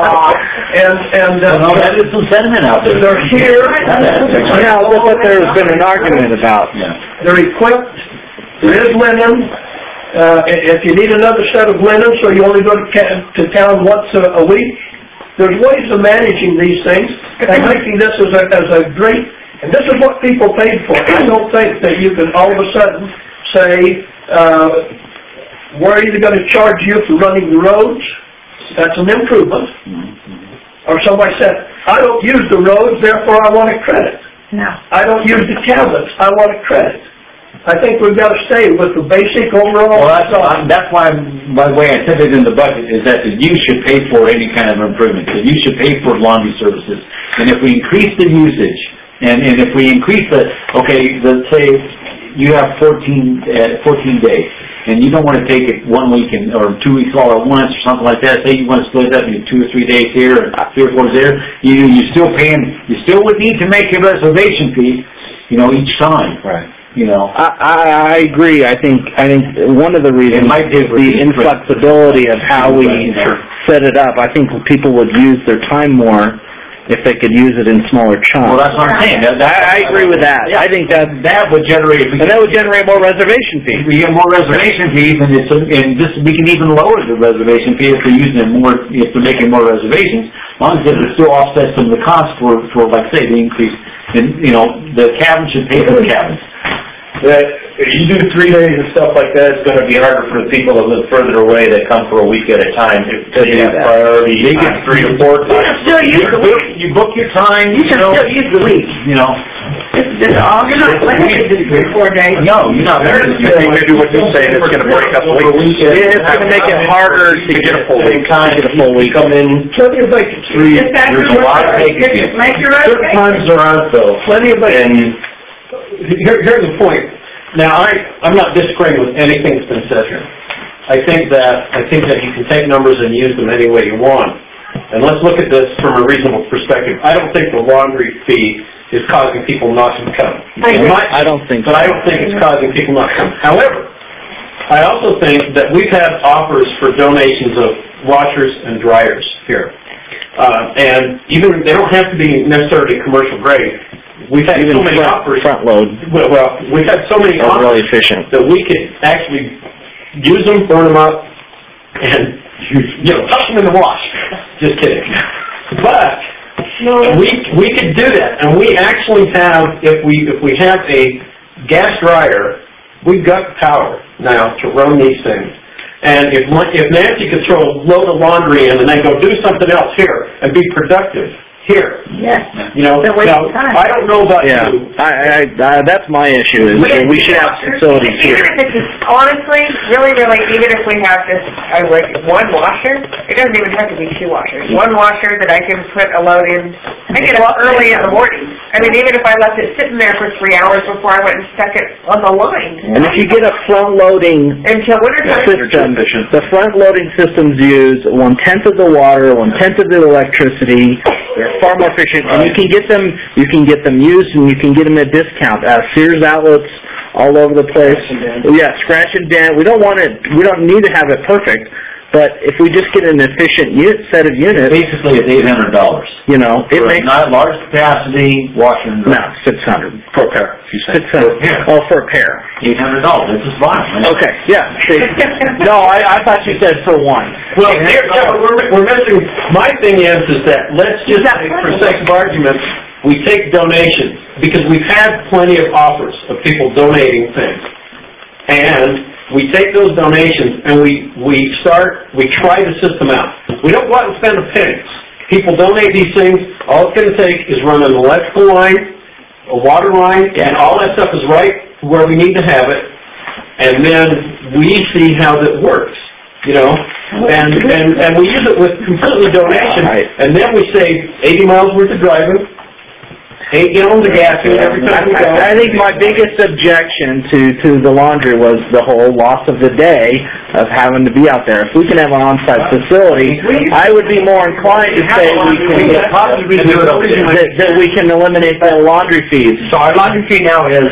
J: And, and, uh...
A: Well, that is some sentiment out there.
J: They're here.
D: Yeah, that's what there's been an argument about.
J: They're equipped, there is linen, uh, i- if you need another set of linen, so you only go to ca- to town once a, a week, there's ways of managing these things, and making this as a, as a great, and this is what people paid for. I don't think that you can all of a sudden say, uh, we're either gonna charge you for running the roads, that's an improvement, or somebody said, I don't use the roads, therefore I want a credit.
B: No.
J: I don't use the cabins, I want a credit. I think we've got to stay with the basic overall.
A: Well, that's, I'm- that's why, by the way, I said it in the budget, is that the use should pay for any kind of improvement. The use should pay for laundry services. And if we increase the usage, and, and if we increase the, okay, let's say you have fourteen, uh, fourteen days, and you don't want to take it one week and, or two weeks all at once, or something like that, say you want to split it up into two or three days here, and three or four days there, you, you're still paying, you still would need to make a reservation fee, you know, each time.
H: Right.
A: You know.
D: I, I, I agree. I think, I think one of the reasons
A: might be
D: is the inflexibility of how we set it up. I think people would use their time more if they could use it in smaller chunks.
A: Well, that's what I'm saying. That, that,
D: I, I agree with that. I think that,
A: that would generate,
D: and that would generate more reservation fees.
A: if we get more reservation fees, and it's, and this, we can even lower the reservation fee if we're using it more, if we're making more reservations, as long as it still offsets some of the cost for, for, like say, the increase in, you know, the cabin should pay for the cabins.
K: That, if you do three days and stuff like that, it's gonna be harder for the people that live further away that come for a week at a time, because you have priority, they get three to four
B: You can
K: times.
B: still use the week.
A: You book your time,
B: You can
A: know,
B: still use the week.
A: you know.
B: It's just all, you're not limited to three, four days.
A: No, you're not.
G: Maybe what you're saying is gonna break up the week.
D: Yeah, it's gonna make it harder to get a full week.
K: Get a full week. Come in,
J: Plenty of vacancies.
K: three,
B: Just ask
K: there's
B: your
K: a lot of
B: workers.
K: vacancies.
B: Make your
K: Certain
B: reservation.
K: times there aren't though.
J: Plenty of vacancies.
K: And here, here's the point. Now, I, I'm not disagreeing with anything that's been said here. I think that, I think that you can take numbers and use them any way you want. And let's look at this from a reasonable perspective. I don't think the laundry fee is causing people not to come.
B: I agree.
K: My-
D: I don't think
K: But I don't think it's causing people not to come. However, I also think that we've had offers for donations of washers and dryers here. Uh, and even, they don't have to be necessarily commercial grade. We've had
D: Even
K: so many
D: front,
K: offers.
D: front load
K: Well, well, we've had so many
D: is
K: offers
D: really efficient.
K: that we could actually use them, burn them up, and, you know, toss them in the wash. Just kidding. But, we, we could do that, and we actually have, if we, if we have a gas dryer, we've got power now to run these things. And if, if Nancy could throw a load of laundry in and then go do something else here and be productive here,
B: Yes.
K: you know,
B: They're wasting
K: now,
B: time.
K: I don't know about
D: Yeah,
K: you.
D: I, I, I, that's my issue, is that we should have facilities here.
B: Even if it's, honestly, really, really, even if we have this, I like, one washer, it doesn't even have to be two washers. One washer that I can put a load in, I get up early in the morning. I mean, even if I left it sitting there for three hours before I went and stuck it on the line.
D: And if you get a front-loading
B: Until winter time.
D: system, the front-loading systems use one-tenth of the water, one-tenth of the electricity, they're far more efficient, and you can get them, you can get them used, and you can get them at discount, uh, Sears outlets all over the place. Yeah, scratch and dent, we don't want it, we don't need to have it perfect, but if we just get an efficient unit, set of units,
A: Basically, it's eight hundred dollars.
D: you know, it
A: For a
D: makes,
A: not large capacity washer and
D: no,
A: dryer.
D: six hundred.
G: Per pair, you said.
D: Six hundred,
A: pair.
D: oh, for a pair.
A: Eight hundred dollars, this is fine.
D: Okay, yeah, see, no, I, I thought you said for one.
K: Well, here, yeah, but we're, we're missing, my thing is, is that, let's just, say, for sake of argument, we take donations, because we've had plenty of offers of people donating things. And we take those donations and we, we start, we try the system out. We don't go out and spend a penny. People donate these things, all it's gonna take is run an electrical line, a water line, and all that stuff is right where we need to have it. And then we see how that works, you know? And, and, and we use it with completely donation,
D: Right.
K: and then we save eighty miles worth of driving,
E: eight gallons of gas in every time we go.
D: I think my biggest objection to, to the laundry was the whole loss of the day of having to be out there. If we can have an on-site facility, I would be more inclined to say we can, that, that we can eliminate the laundry fees.
E: So our laundry fee now is,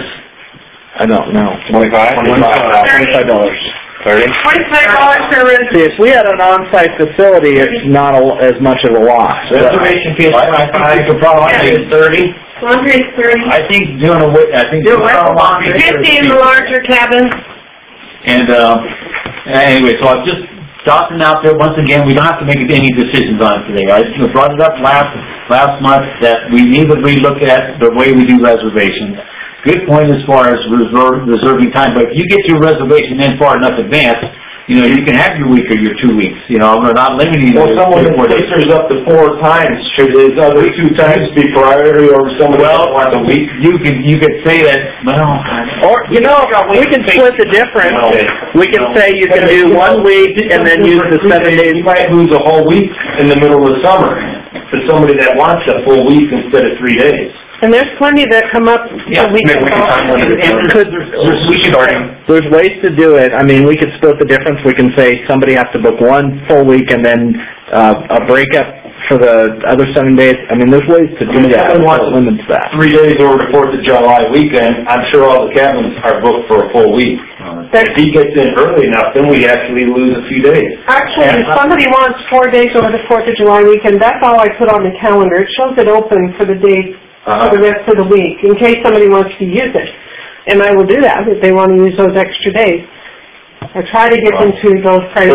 D: I don't know.
H: Twenty-five?
D: Twenty-five dollars.
H: Thirty?
F: Twenty-five dollars per resident.
D: See, if we had an on-site facility, it's not a, as much of a loss.
E: reservation fee is twenty-five, the problem is thirty.
F: Laundry is thirty.
A: I think doing away, I think.
B: Do away with laundry.
F: Fifty in the larger cabins.
A: And, um, anyway, so I'm just talking out there, once again, we don't have to make any decisions on it today. I brought it up last, last month that we need to relook at the way we do reservations. Good point as far as reserve, reserving time, but if you get your reservation in far enough advance, you know, you can have your week or your two weeks, you know, we're not limiting it.
K: Well, someone that placers up to four times, should his other two times be priority over someone else wants a week?
A: You could, you could say that, well,
D: Or, you know, we can split the difference. We can say you can do one week and then use the seven days.
K: You might lose a whole week in the middle of the summer to somebody that wants a full week instead of three days.
F: And there's plenty that come up
E: Yeah,
F: a week
E: maybe we can
F: ago.
E: time limit it.
D: And could,
E: We should already.
D: there's ways to do it. I mean, we could split the difference. We can say somebody has to book one full week and then, uh, a breakup for the other seven days. I mean, there's ways to do that.
K: Someone wants
D: It limits that.
K: Three days over the Fourth of July weekend, I'm sure all the cabins are booked for a full week. If he gets in early enough, then we actually lose a few days.
F: Actually, if somebody wants four days over the Fourth of July weekend, that's all I put on the calendar. It shows it open for the day, for the rest of the week, in case somebody wants to use it. And I will do that if they want to use those extra days. I try to get into those prices.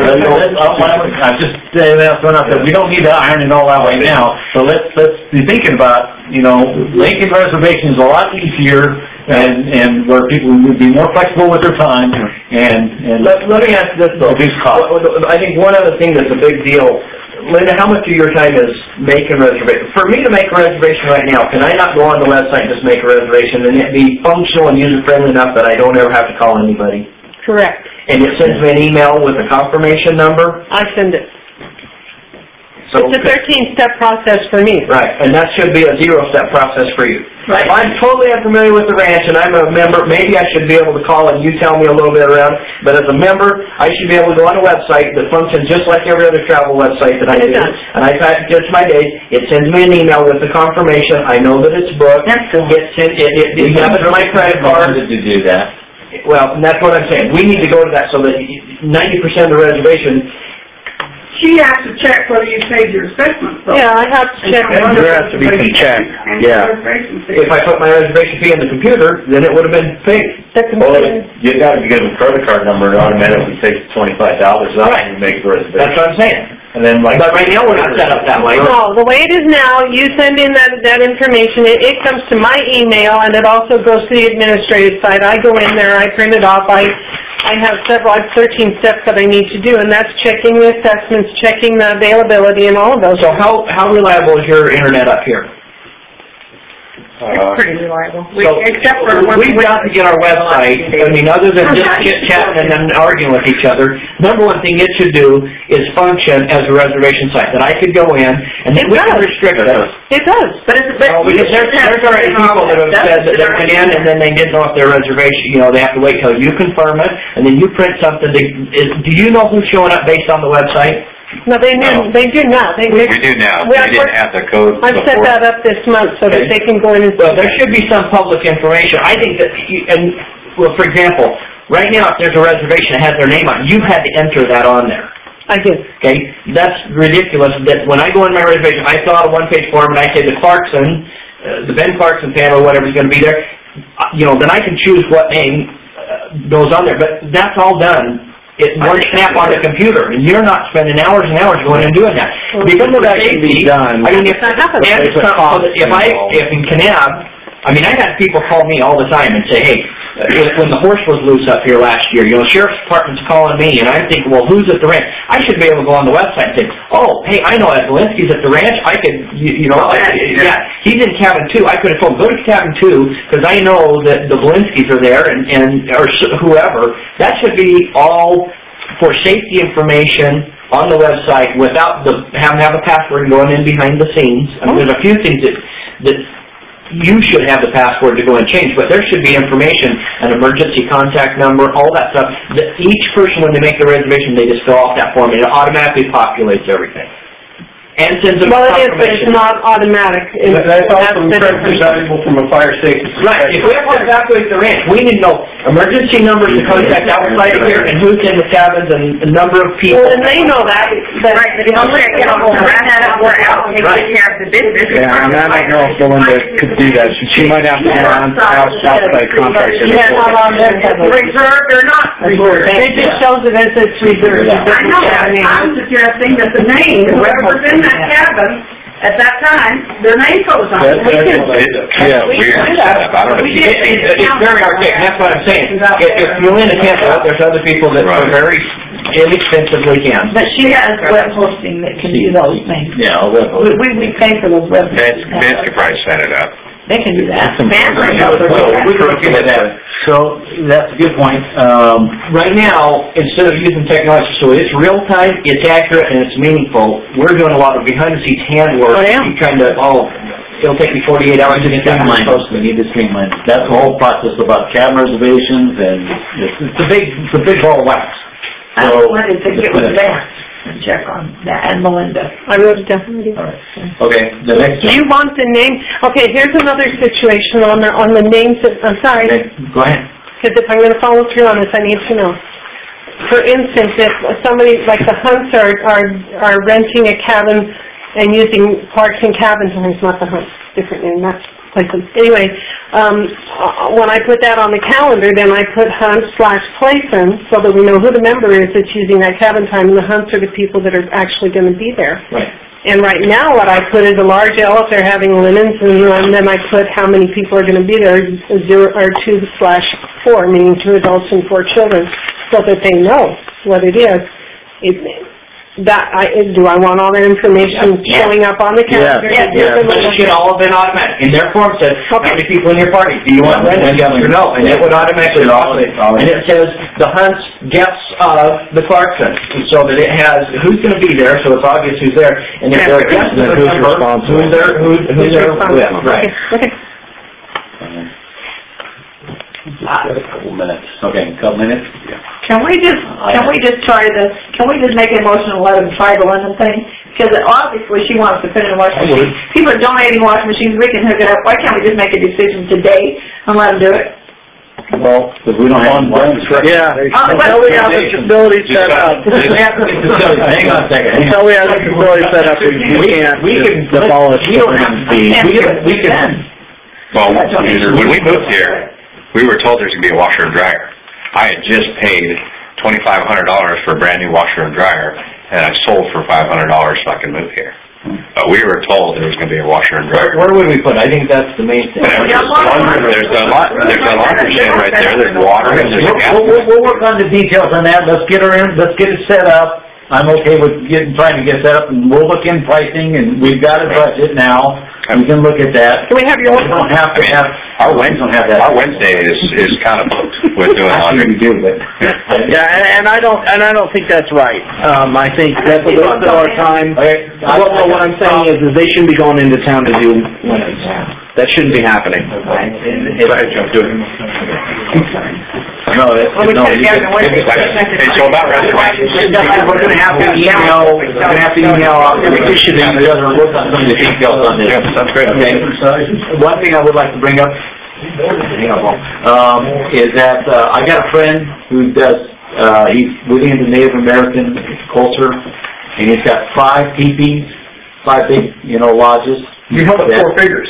A: I'm just saying that, throwing out there, we don't need to iron it all out right now, so let's, let's be thinking about, you know, making reservations a lot easier, and, and where people would be more flexible with their time, and, and
E: Let, let me ask this though.
A: reduce costs.
E: I think one other thing that's a big deal, Linda, how much of your time is making reservations? For me to make a reservation right now, can I not go on the website and just make a reservation and it be functional and user-friendly enough that I don't ever have to call anybody?
F: Correct.
E: And it sends me an email with a confirmation number?
F: I send it.
E: So
F: It's a thirteen-step process for me.
E: Right, and that should be a zero-step process for you.
F: Right.
E: If I'm totally unfamiliar with the ranch and I'm a member, maybe I should be able to call and you tell me a little bit around, but as a member, I should be able to go on a website that functions just like every other travel website that I
F: It
E: do.
F: does.
E: And I type just my date, it sends me an email with the confirmation, I know that it's booked.
B: That's cool.
E: It sent, it, it, it have it on my credit card.
A: To do that.
E: Well, and that's what I'm saying, we need to go to that so that ninety percent of the reservation.
I: She has to check whether you paid your assessment. so-
F: Yeah, I have to check.
D: And there has to be some check,
I: And
D: yeah.
I: your reservation fee.
E: If I put my reservation fee in the computer, then it would have been paid.
F: The
H: Well,
F: computer.
H: you gotta give them a credit card number, it automatically takes twenty-five dollars out
E: Right.
H: and you make the
E: That's
H: reservation.
E: what I'm saying.
H: And then like.
E: But right now, we're not set up that way.
F: No, the way it is now, you send in that, that information, it, it comes to my email, and it also goes to the administrative side. I go in there, I print it off, I, I have several, I have thirteen steps that I need to do, and that's checking the assessments, checking the availability, and all of those.
E: So how, how reliable is your internet up here?
I: It's pretty reliable. We-
E: So,
I: Except for when we
E: we've got to get our website, I mean, other than just chit-chatting and then arguing with each other, number one thing it should do is function as a reservation site, that I could go in, and then we can restrict it.
F: It does.
B: But it's, but
E: Well, because there's, there's already people that have said that they went in and then they didn't know if their reservation, you know, they have to wait till you confirm it, and then you print something to, is, do you know who's showing up based on the website?
F: No, they do, they do now. They,
H: We do now,
F: We
H: they
F: have-
H: didn't have the code
F: I've set
H: before.
F: that up this month so that they can go in and...
E: Well, there should be some public information. I think that, you, and, well, for example, right now, if there's a reservation that has their name on it, you had to enter that on there.
F: I do.
E: Okay, that's ridiculous, that when I go in my reservation, I fill out a one-page form and I say the Clarkson, uh, the Ben Clarkson family, whatever's gonna be there, uh, you know, then I can choose what name uh, goes on there, but that's all done. It's one snap on the computer, and you're not spending hours and hours going and doing that. Because of that
D: That can be done.
E: I mean, if,
F: That happens.
E: and
D: There's a
E: some-
D: cost
E: if I,
D: involved.
E: if in Kanab, I mean, I had people call me all the time and say, hey, when, when the horse was loose up here last year, you know, sheriff's department's calling me, and I'm thinking, well, who's at the ranch? I should be able to go on the website and say, oh, hey, I know that Valinsky's at the ranch, I could, you, you know, I, yeah, he's in cabin two, I could have told him, go to cabin two, because I know that the Valinskys are there, and, and, or s- whoever. That should be all for safety information on the website without the, having to have a password going in behind the scenes. I mean, there's a few things that, that you should have the password to go and change, but there should be information, an emergency contact number, all that stuff, that each person, when they make the reservation, they just fill off that form, and it automatically populates everything. And sends them
F: Well, it is, but
E: confirmation.
F: it's not automatic. It's-
K: That's also
F: the
K: incredibly
F: difference.
K: valuable from a fire safety
E: Right, if we have to evacuate the ranch, we need to know emergency numbers to contact outside of here, and who's in the cabins, and the number of people.
F: Well, and they know that, that...
B: Right, but the only way to get a hold of that, we're out and take care of the business.
D: Yeah, and I don't know if Belinda could do that. She might have to go on outside contract.
F: Yeah, not on there.
B: Reserved or not reserved.
F: It just shows it as it's reserved.
B: I know that, I'm suggesting that the name, whoever's in that cabin at that time, their name goes on it.
H: Yeah, weird setup, I don't know.
B: We
E: It,
B: did.
E: it, it's very archaic, that's what I'm saying. If, if you're in a camper, there's other people that are very inexpensively can.
B: But she has web hosting that can do those things.
A: Yeah, I'll let-
B: We, we, we pay for those web.
H: Vince, Vince could probably set it up.
B: They can do that.
A: We can look into that. So, that's a good point. Um,
E: Right now, instead of using technology, so it's real time, it's accurate, and it's meaningful, we're doing a lot of behind the scenes handwork.
F: Oh, yeah.
E: Trying to, oh, it'll take me forty-eight hours to get that
A: streamline,
E: posted.
A: we need to streamline. That's the whole process about cabin reservations, and it's, it's a big, it's a big ball of wax.
B: I wanted to get with Vance and check on that, and Melinda.
F: I wrote it down.
A: All right. Okay, the next
F: Do
A: one.
F: you want the name? Okay, here's another situation on the, on the names that, I'm sorry,
A: Okay, go ahead.
F: because if I'm gonna follow through on this, I need to know. For instance, if somebody, like the Hunts are, are, are renting a cabin and using Parks and Cabin Times, not the Hunts, different name, that's places. Anyway, um, uh, when I put that on the calendar, then I put Hunt slash Playson, so that we know who the member is that's using that cabin time, and the Hunts are the people that are actually gonna be there.
E: Right.
F: And right now, what I put is a large L if they're having linens, and then I put how many people are going to be there, zero, or two slash four, meaning two adults and four children, so that they know what it is. It, that, I, do I want all that information
E: Yeah.
F: showing up on the calendar?
E: Yeah, yeah, but it should all have been automatic. In their form said, how many people in your party? Do you want rent together? No, and it would automatically populate. And it says, the Hunts guests of the Clarkson, so that it has who's gonna be there, so it's obvious who's there. And if they're a guest of
D: Then
E: the
D: who's
E: member,
D: responsible?
E: who's there, who's, who's there with, right.
F: Okay, okay.
A: Got a couple minutes. Okay, a couple minutes?
B: Can we just, can we just try this, can we just make a motion and let them try the London thing? Because obviously she wants to put in a washing machine. People are donating washing machines, we can hook it up, why can't we just make a decision today and let them do it?
A: Well, because we don't have one.
D: Yeah,
B: Oh,
D: until we have the facility set up.
A: Hang on a second. hang on.
D: Until we have the facility set up, we we can't
A: We can,
D: just abolish
A: we
D: the
A: don't have to be, we can, we can,
H: Well, when we moved here, we were told there's gonna be a washer and dryer. I had just paid twenty-five hundred dollars for a brand new washer and dryer, and I sold for five hundred dollars so I could move here. But we were told there was gonna be a washer and dryer.
E: Where, where would we put it? I think that's the main thing.
H: There's a laundry, there's a lot, there's a laundry shed right there, there's water, and there's a gas.
A: we'll, we'll, we'll work on the details on that, let's get her in, let's get it set up. I'm okay with getting, trying to get set up, and we'll look in pricing, and we've got a budget now, we can look at that.
F: Can we have your
A: We don't have to have,
H: Our
A: we
H: Wednesday,
A: don't have that.
H: our Wednesday is, is kind of booked with doing
A: Actually,
H: laundry.
A: we do, but.
D: Yeah, and, and I don't, and I don't think that's right. Um, I think that's a waste of our time.
A: Okay.
D: What, what what I'm saying is, is they shouldn't be going into town to do linens. That shouldn't be happening.
A: Go ahead, Joe, do it. No, it's,
B: Well, we
A: no,
B: could've
A: you
B: gotten
A: can-
B: away with
H: Hey, so about reservations.
A: We're gonna have to email, we're gonna have to email, we should email each other and work on some of the details on this.
H: Yeah, sounds great.
A: Okay, one thing I would like to bring up, hang on, um, is that, uh, I got a friend who does, uh, he's really into Native American culture, and he's got five teepees, five big, you know, lodges.
K: You held up four figures.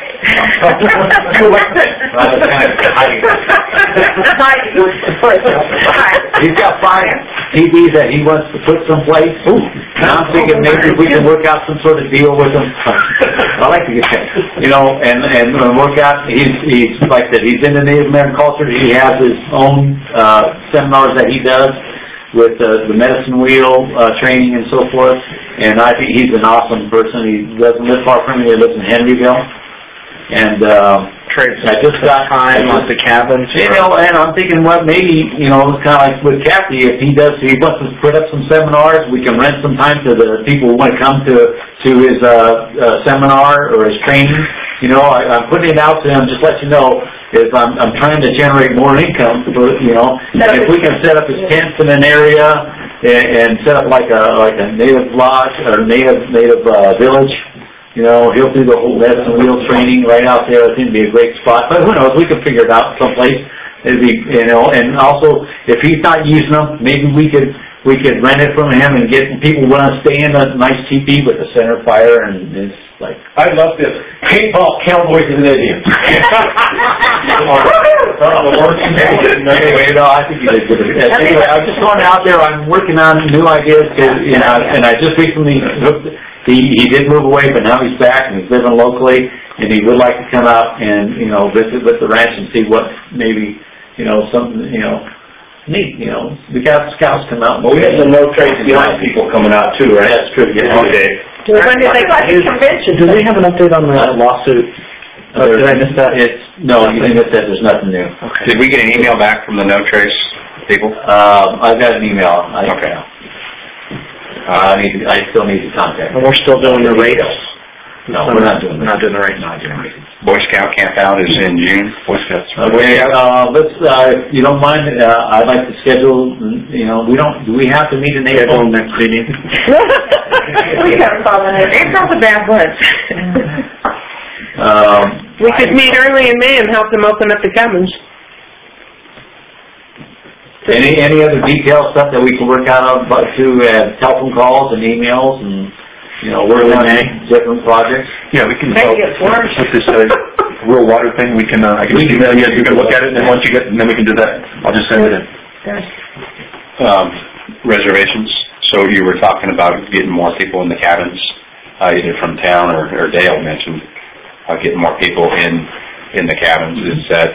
A: He's got five T Vs that he wants to put someplace. And I'm thinking maybe we can work out some sort of deal with him. I like to get that, you know, and, and uh, work out, he's, he's, like that, he's into Native American culture. He has his own, uh, seminars that he does with, uh, the medicine wheel, uh, training and so forth. And I think he's an awesome person. He doesn't live far from me. He lives in Henryville. And, uh, I just got
D: time with the cabins.
A: you know, and I'm thinking, well, maybe, you know, it's kind of like with Kathy, if he does, he wants to put up some seminars, we can rent some time to the people who want to come to, to his, uh, uh, seminar or his training, you know, I, I'm putting it out to them, just let you know, is I'm, I'm trying to generate more income, for, you know, and if we can set up his tents in an area and, and set up like a, like a native lodge or native, native, uh, village, you know, he'll do the whole medicine wheel training right out there. I think it'd be a great spot, but who knows, we can figure it out someplace. It'd be, you know, and also, if he's not using them, maybe we could, we could rent it from him and get, people want to stay in a nice teepee with a center fire, and it's like...
K: I love this. Paintball cowboys and Indians.
A: Anyway, no, I think you did good. Anyway, I'm just going out there, I'm working on new ideas, cause, you know, and I just recently, he, he did move away, but now he's back and he's living locally, and he would like to come out and, you know, visit with the ranch and see what maybe, you know, something, you know, neat, you know, we got scouts come out.
K: Well, we had some no trace behind people coming out too, right?
A: That's true, yeah.
K: Okay.
B: When did they like a convention?
D: Do we have an update on the lawsuit? Oh, did I miss that?
A: It's, no, you didn't miss that, there's nothing new.
H: Okay. Did we get an email back from the No Trace people?
A: Um, I've got an email. I,
H: Okay.
A: Uh, I need, I still need to contact.
D: And we're still doing the rates?
A: No, we're not doing
D: We're
A: that.
D: not doing the rates.
A: Not doing it.
H: Boy Scout camp out is in June. Boy Scouts.
A: Uh, we, uh, let's, uh, if you don't mind, uh, I'd like to schedule, you know, we don't, do we have to meet in April?
D: Next meeting.
B: We got a problem there. April's a bad month.
A: Um,
F: We could meet early in May and help them open up the cabins.
A: any, any other detailed stuff that we can work out of, but to, uh, telephone calls and emails and, you know, work on different projects?
G: Yeah, we can,
B: Maybe
G: uh,
B: it's worse.
G: with this, uh, rural water thing, we can, uh, I can just email you, you can look at it, and then once you get, and then we can do that. I'll just send it in.
H: Um, reservations. So you were talking about getting more people in the cabins, uh, either from town or, or Dale mentioned, uh, getting more people in, in the cabins. Is that,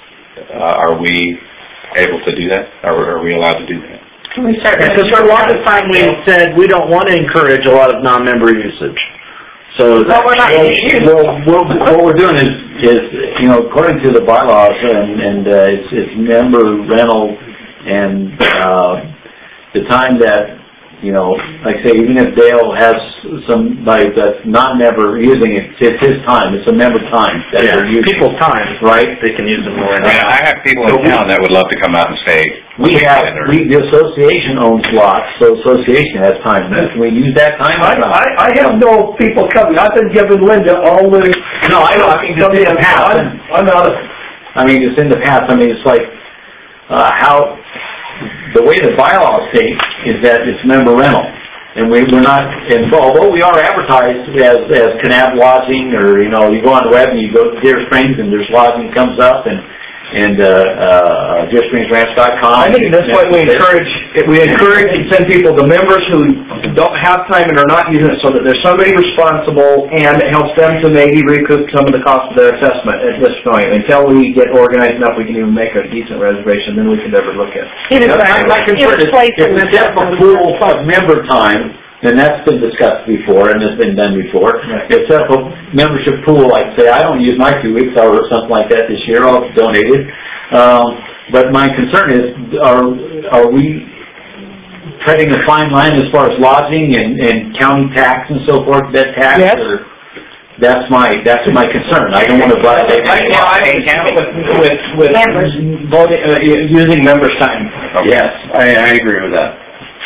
H: uh, are we able to do that? Or are we allowed to do that?
B: Can we start?
D: Because for a long time we said we don't want to encourage a lot of non-member usage. So
B: Well, we're not.
A: Well, well, what we're doing is, is, you know, according to the bylaws and, and, uh, it's, it's member rental and, uh, the time that, you know, like I say, even if Dale has somebody that's not member using it, it's his time, it's a member time that
D: yeah,
A: they're using.
D: people's time, right? They can use them more.
H: I mean, I have people in town that would love to come out and say,
A: We have, we, the association owns lots, so association has time. Can we use that time?
J: I, I, I have no people coming, I've been giving Linda all the...
A: No, I know, I mean, just in the past.
J: I'm, I'm out of...
A: I mean, just in the past, I mean, it's like, uh, how, the way the bylaws state is that it's member rental. And we, we're not, and although we are advertised as, as Canab Lodging, or, you know, you go on the web and you go to Deer Springs and there's lodging comes up, and, and, uh, uh, deer springs ranch dot com.
E: I think that's why we encourage, we encourage and send people, the members who don't have time and are not using it, so that there's somebody responsible, and it helps them to maybe recoup some of the cost of their assessment at this point. Until we get organized enough, we can even make a decent reservation, then we can never look at it.
F: It is,
A: My concern is,
F: it is placed
A: if
F: in
A: we
F: the...
A: set up a pool of member time, then that's been discussed before, and has been done before. If set up a membership pool, like say, I don't use my two weeks or something like that this year, I'll donate it. Um, but my concern is, are, are we treading a fine line as far as lodging and, and county tax and so forth, bed tax?
F: Yes.
A: Or, that's my, that's my concern. I don't want to violate.
E: I, yeah, I understand with, with, with
B: Members.
E: voting, uh, using members' time.
A: Yes.
E: I, I agree with that.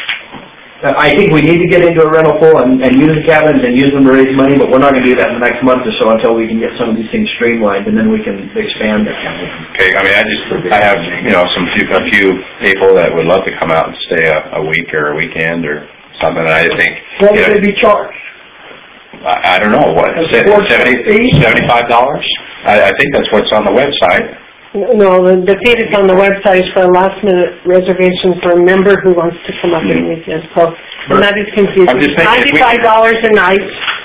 E: Uh, I think we need to get into a rental pool and, and use the cabins and use them to raise money, but we're not gonna do that in the next month or so until we can get some of these things streamlined, and then we can expand the cabin.
H: Okay, I mean, I just, I have, you know, some few, a few people that would love to come out and stay a, a week or a weekend or something, and I think,
J: What
H: you
J: would
H: know,
J: they be charged?
H: I, I don't know, what,
J: As a board
H: seventy,
J: fee?
H: seventy-five dollars? I, I think that's what's on the website.
F: No, the, the fee that's on the website is for a last minute reservation for a member who wants to come up and weekend, so, and that is confusing.
H: I'm just thinking if we-
F: Ninety-five dollars a night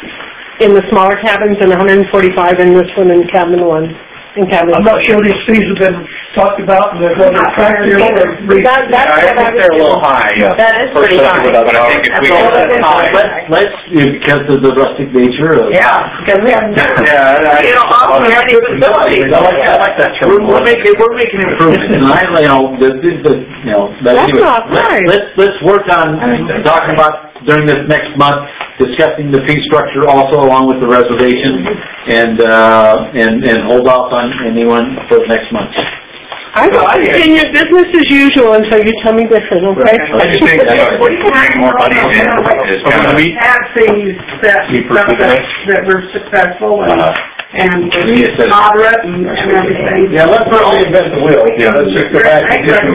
F: in the smaller cabins and one hundred and forty-five in this one in cabin one, in cabin.
J: I'm not sure these fees have been talked about, and they're going to track your...
F: That, that's
E: I
F: what I
E: think
F: was
E: they're a little
F: thinking.
E: high, yeah.
F: That is pretty high.
H: But I think if we
B: That's all
H: could,
B: that is high.
A: Let's, let's, because of the rustic nature of...
B: Yeah, because we have...
E: Yeah, I-
B: You know, also we have the facilities.
A: I like, I like that term. We're, we're making, we're making improvements, and I, you know, the, the, the, you know, but
F: That's
A: anyway,
F: not
A: let's,
F: right.
A: let's, let's work on talking about during this next month, discussing the fee structure also along with the reservation, and, uh, and, and hold off on anyone for next month.
F: I will continue business as usual until you tell me different, okay?
H: I just think that uh, bring more money in is kind of...
I: We have things that, stuff that, that were successful and, and moderate and, and everything.
K: Yeah, let's not reinvent the wheel. Yeah, let's just go back and get some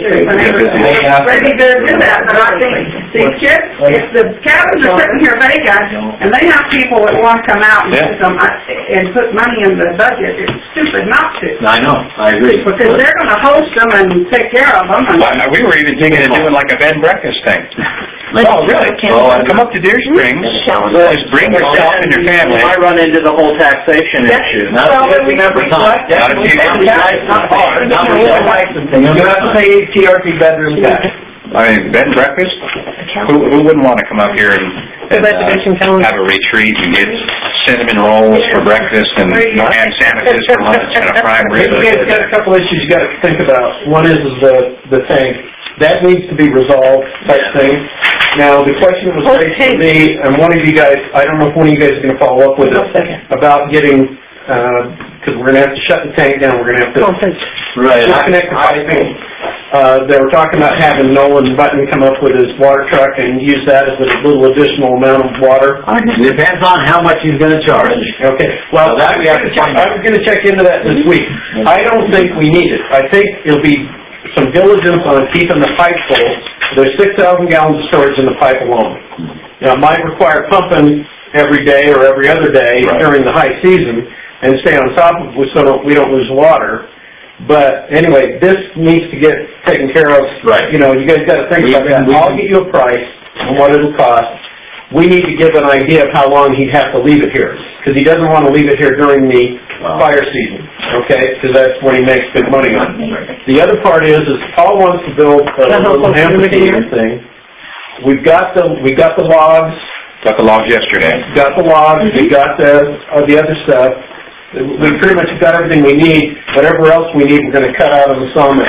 I: Ready to do that, but I think, see, Chip, if the cabins are sitting here vacant, and they have people that want to come out and use them, I- and put money in the budget, it's stupid not to.
A: I know, I agree.
I: Because they're gonna host them and take care of them, and...
H: Well, we were even thinking of doing like a bed and breakfast thing.
D: Oh, really?
H: Well, come up to Deer Springs, just bring yourself and your family.
D: I run into the whole taxation issue.
A: Not a fifty member time.
H: Not if you-
A: Not hard. Not
K: You're gonna have to pay T R T bedroom tax.
H: I mean, bed and breakfast, who, who wouldn't want to come up here and, and uh, have a retreat and get cinnamon rolls for breakfast and ham sandwiches for lunch and a prime rib?
K: You guys got a couple issues you gotta think about. One is, is the, the tank. That needs to be resolved, type thing. Now, the question was raised to me, and one of you guys, I don't know if one of you guys is gonna follow up with it, about getting, uh, cause we're gonna have to shut the tank down, we're gonna have to
A: Right.
K: disconnect the piping. Uh, they were talking about having Nolan Button come up with his water truck and use that as a little additional amount of water.
A: Depends on how much he's gonna charge.
K: Okay, well, I was gonna check, I was gonna check into that this week. I don't think we need it. I think it'll be some diligence on keeping the pipe full. There's six thousand gallons of storage in the pipe alone. Now, it might require pumping every day or every other day during the high season and stay on top of it so don't, we don't lose water. But anyway, this needs to get taken care of.
A: Right.
K: You know, you guys gotta think about that. I'll get you a price on what it'll cost. We need to give an idea of how long he'd have to leave it here, because he doesn't want to leave it here during the fire season, okay? Because that's when he makes good money on it. The other part is, is Paul wants to build a little amphitheater thing. We've got the, we got the logs.
H: Got the logs yesterday.
K: Got the logs, we got the, uh, the other stuff. We pretty much got everything we need. Whatever else we need, we're gonna cut out of the sawmill.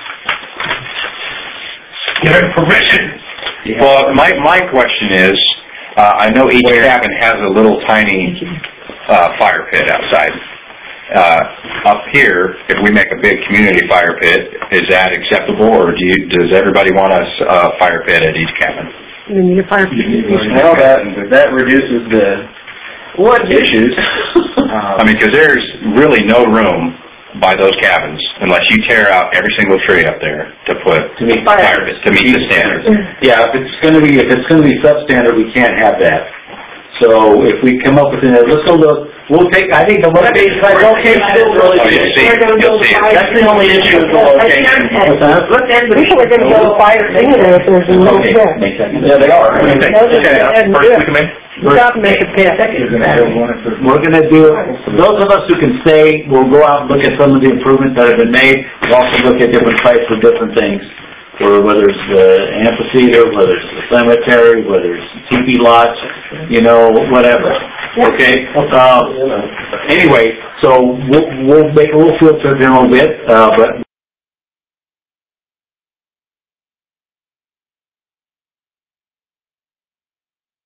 H: Give him permission. Well, my, my question is, uh, I know each cabin has a little tiny, uh, fire pit outside. Uh, up here, if we make a big community fire pit, is that acceptable, or do you, does everybody want a, uh, fire pit at each cabin?
F: You need a fire.
D: Well, that, that reduces the issues.
H: I mean, because there's really no room by those cabins unless you tear out every single tree up there to put
A: To meet
H: fire pits, to meet the standards.
A: Yeah, if it's gonna be, if it's gonna be substandard, we can't have that. So if we come up with an, let's go look, we'll take, I think the location, location is really.
H: Oh, you'll see, you'll see it.
A: That's the only issue is the location. What's that?
F: We should have been build a fire thing in there if there's no
A: Okay.
F: there.
A: Yeah, they are.
F: Those are bad and
H: First
F: good.
H: we come in?
F: Stop and make a pit.
A: We're gonna do, those of us who can stay, we'll go out and look at some of the improvements that have been made. We'll also look at different sites for different things, for whether it's the amphitheater, whether it's the cemetery, whether it's teepee lots, you know, whatever. Okay? Uh, anyway, so we'll, we'll make a little field trip in a little bit, uh, but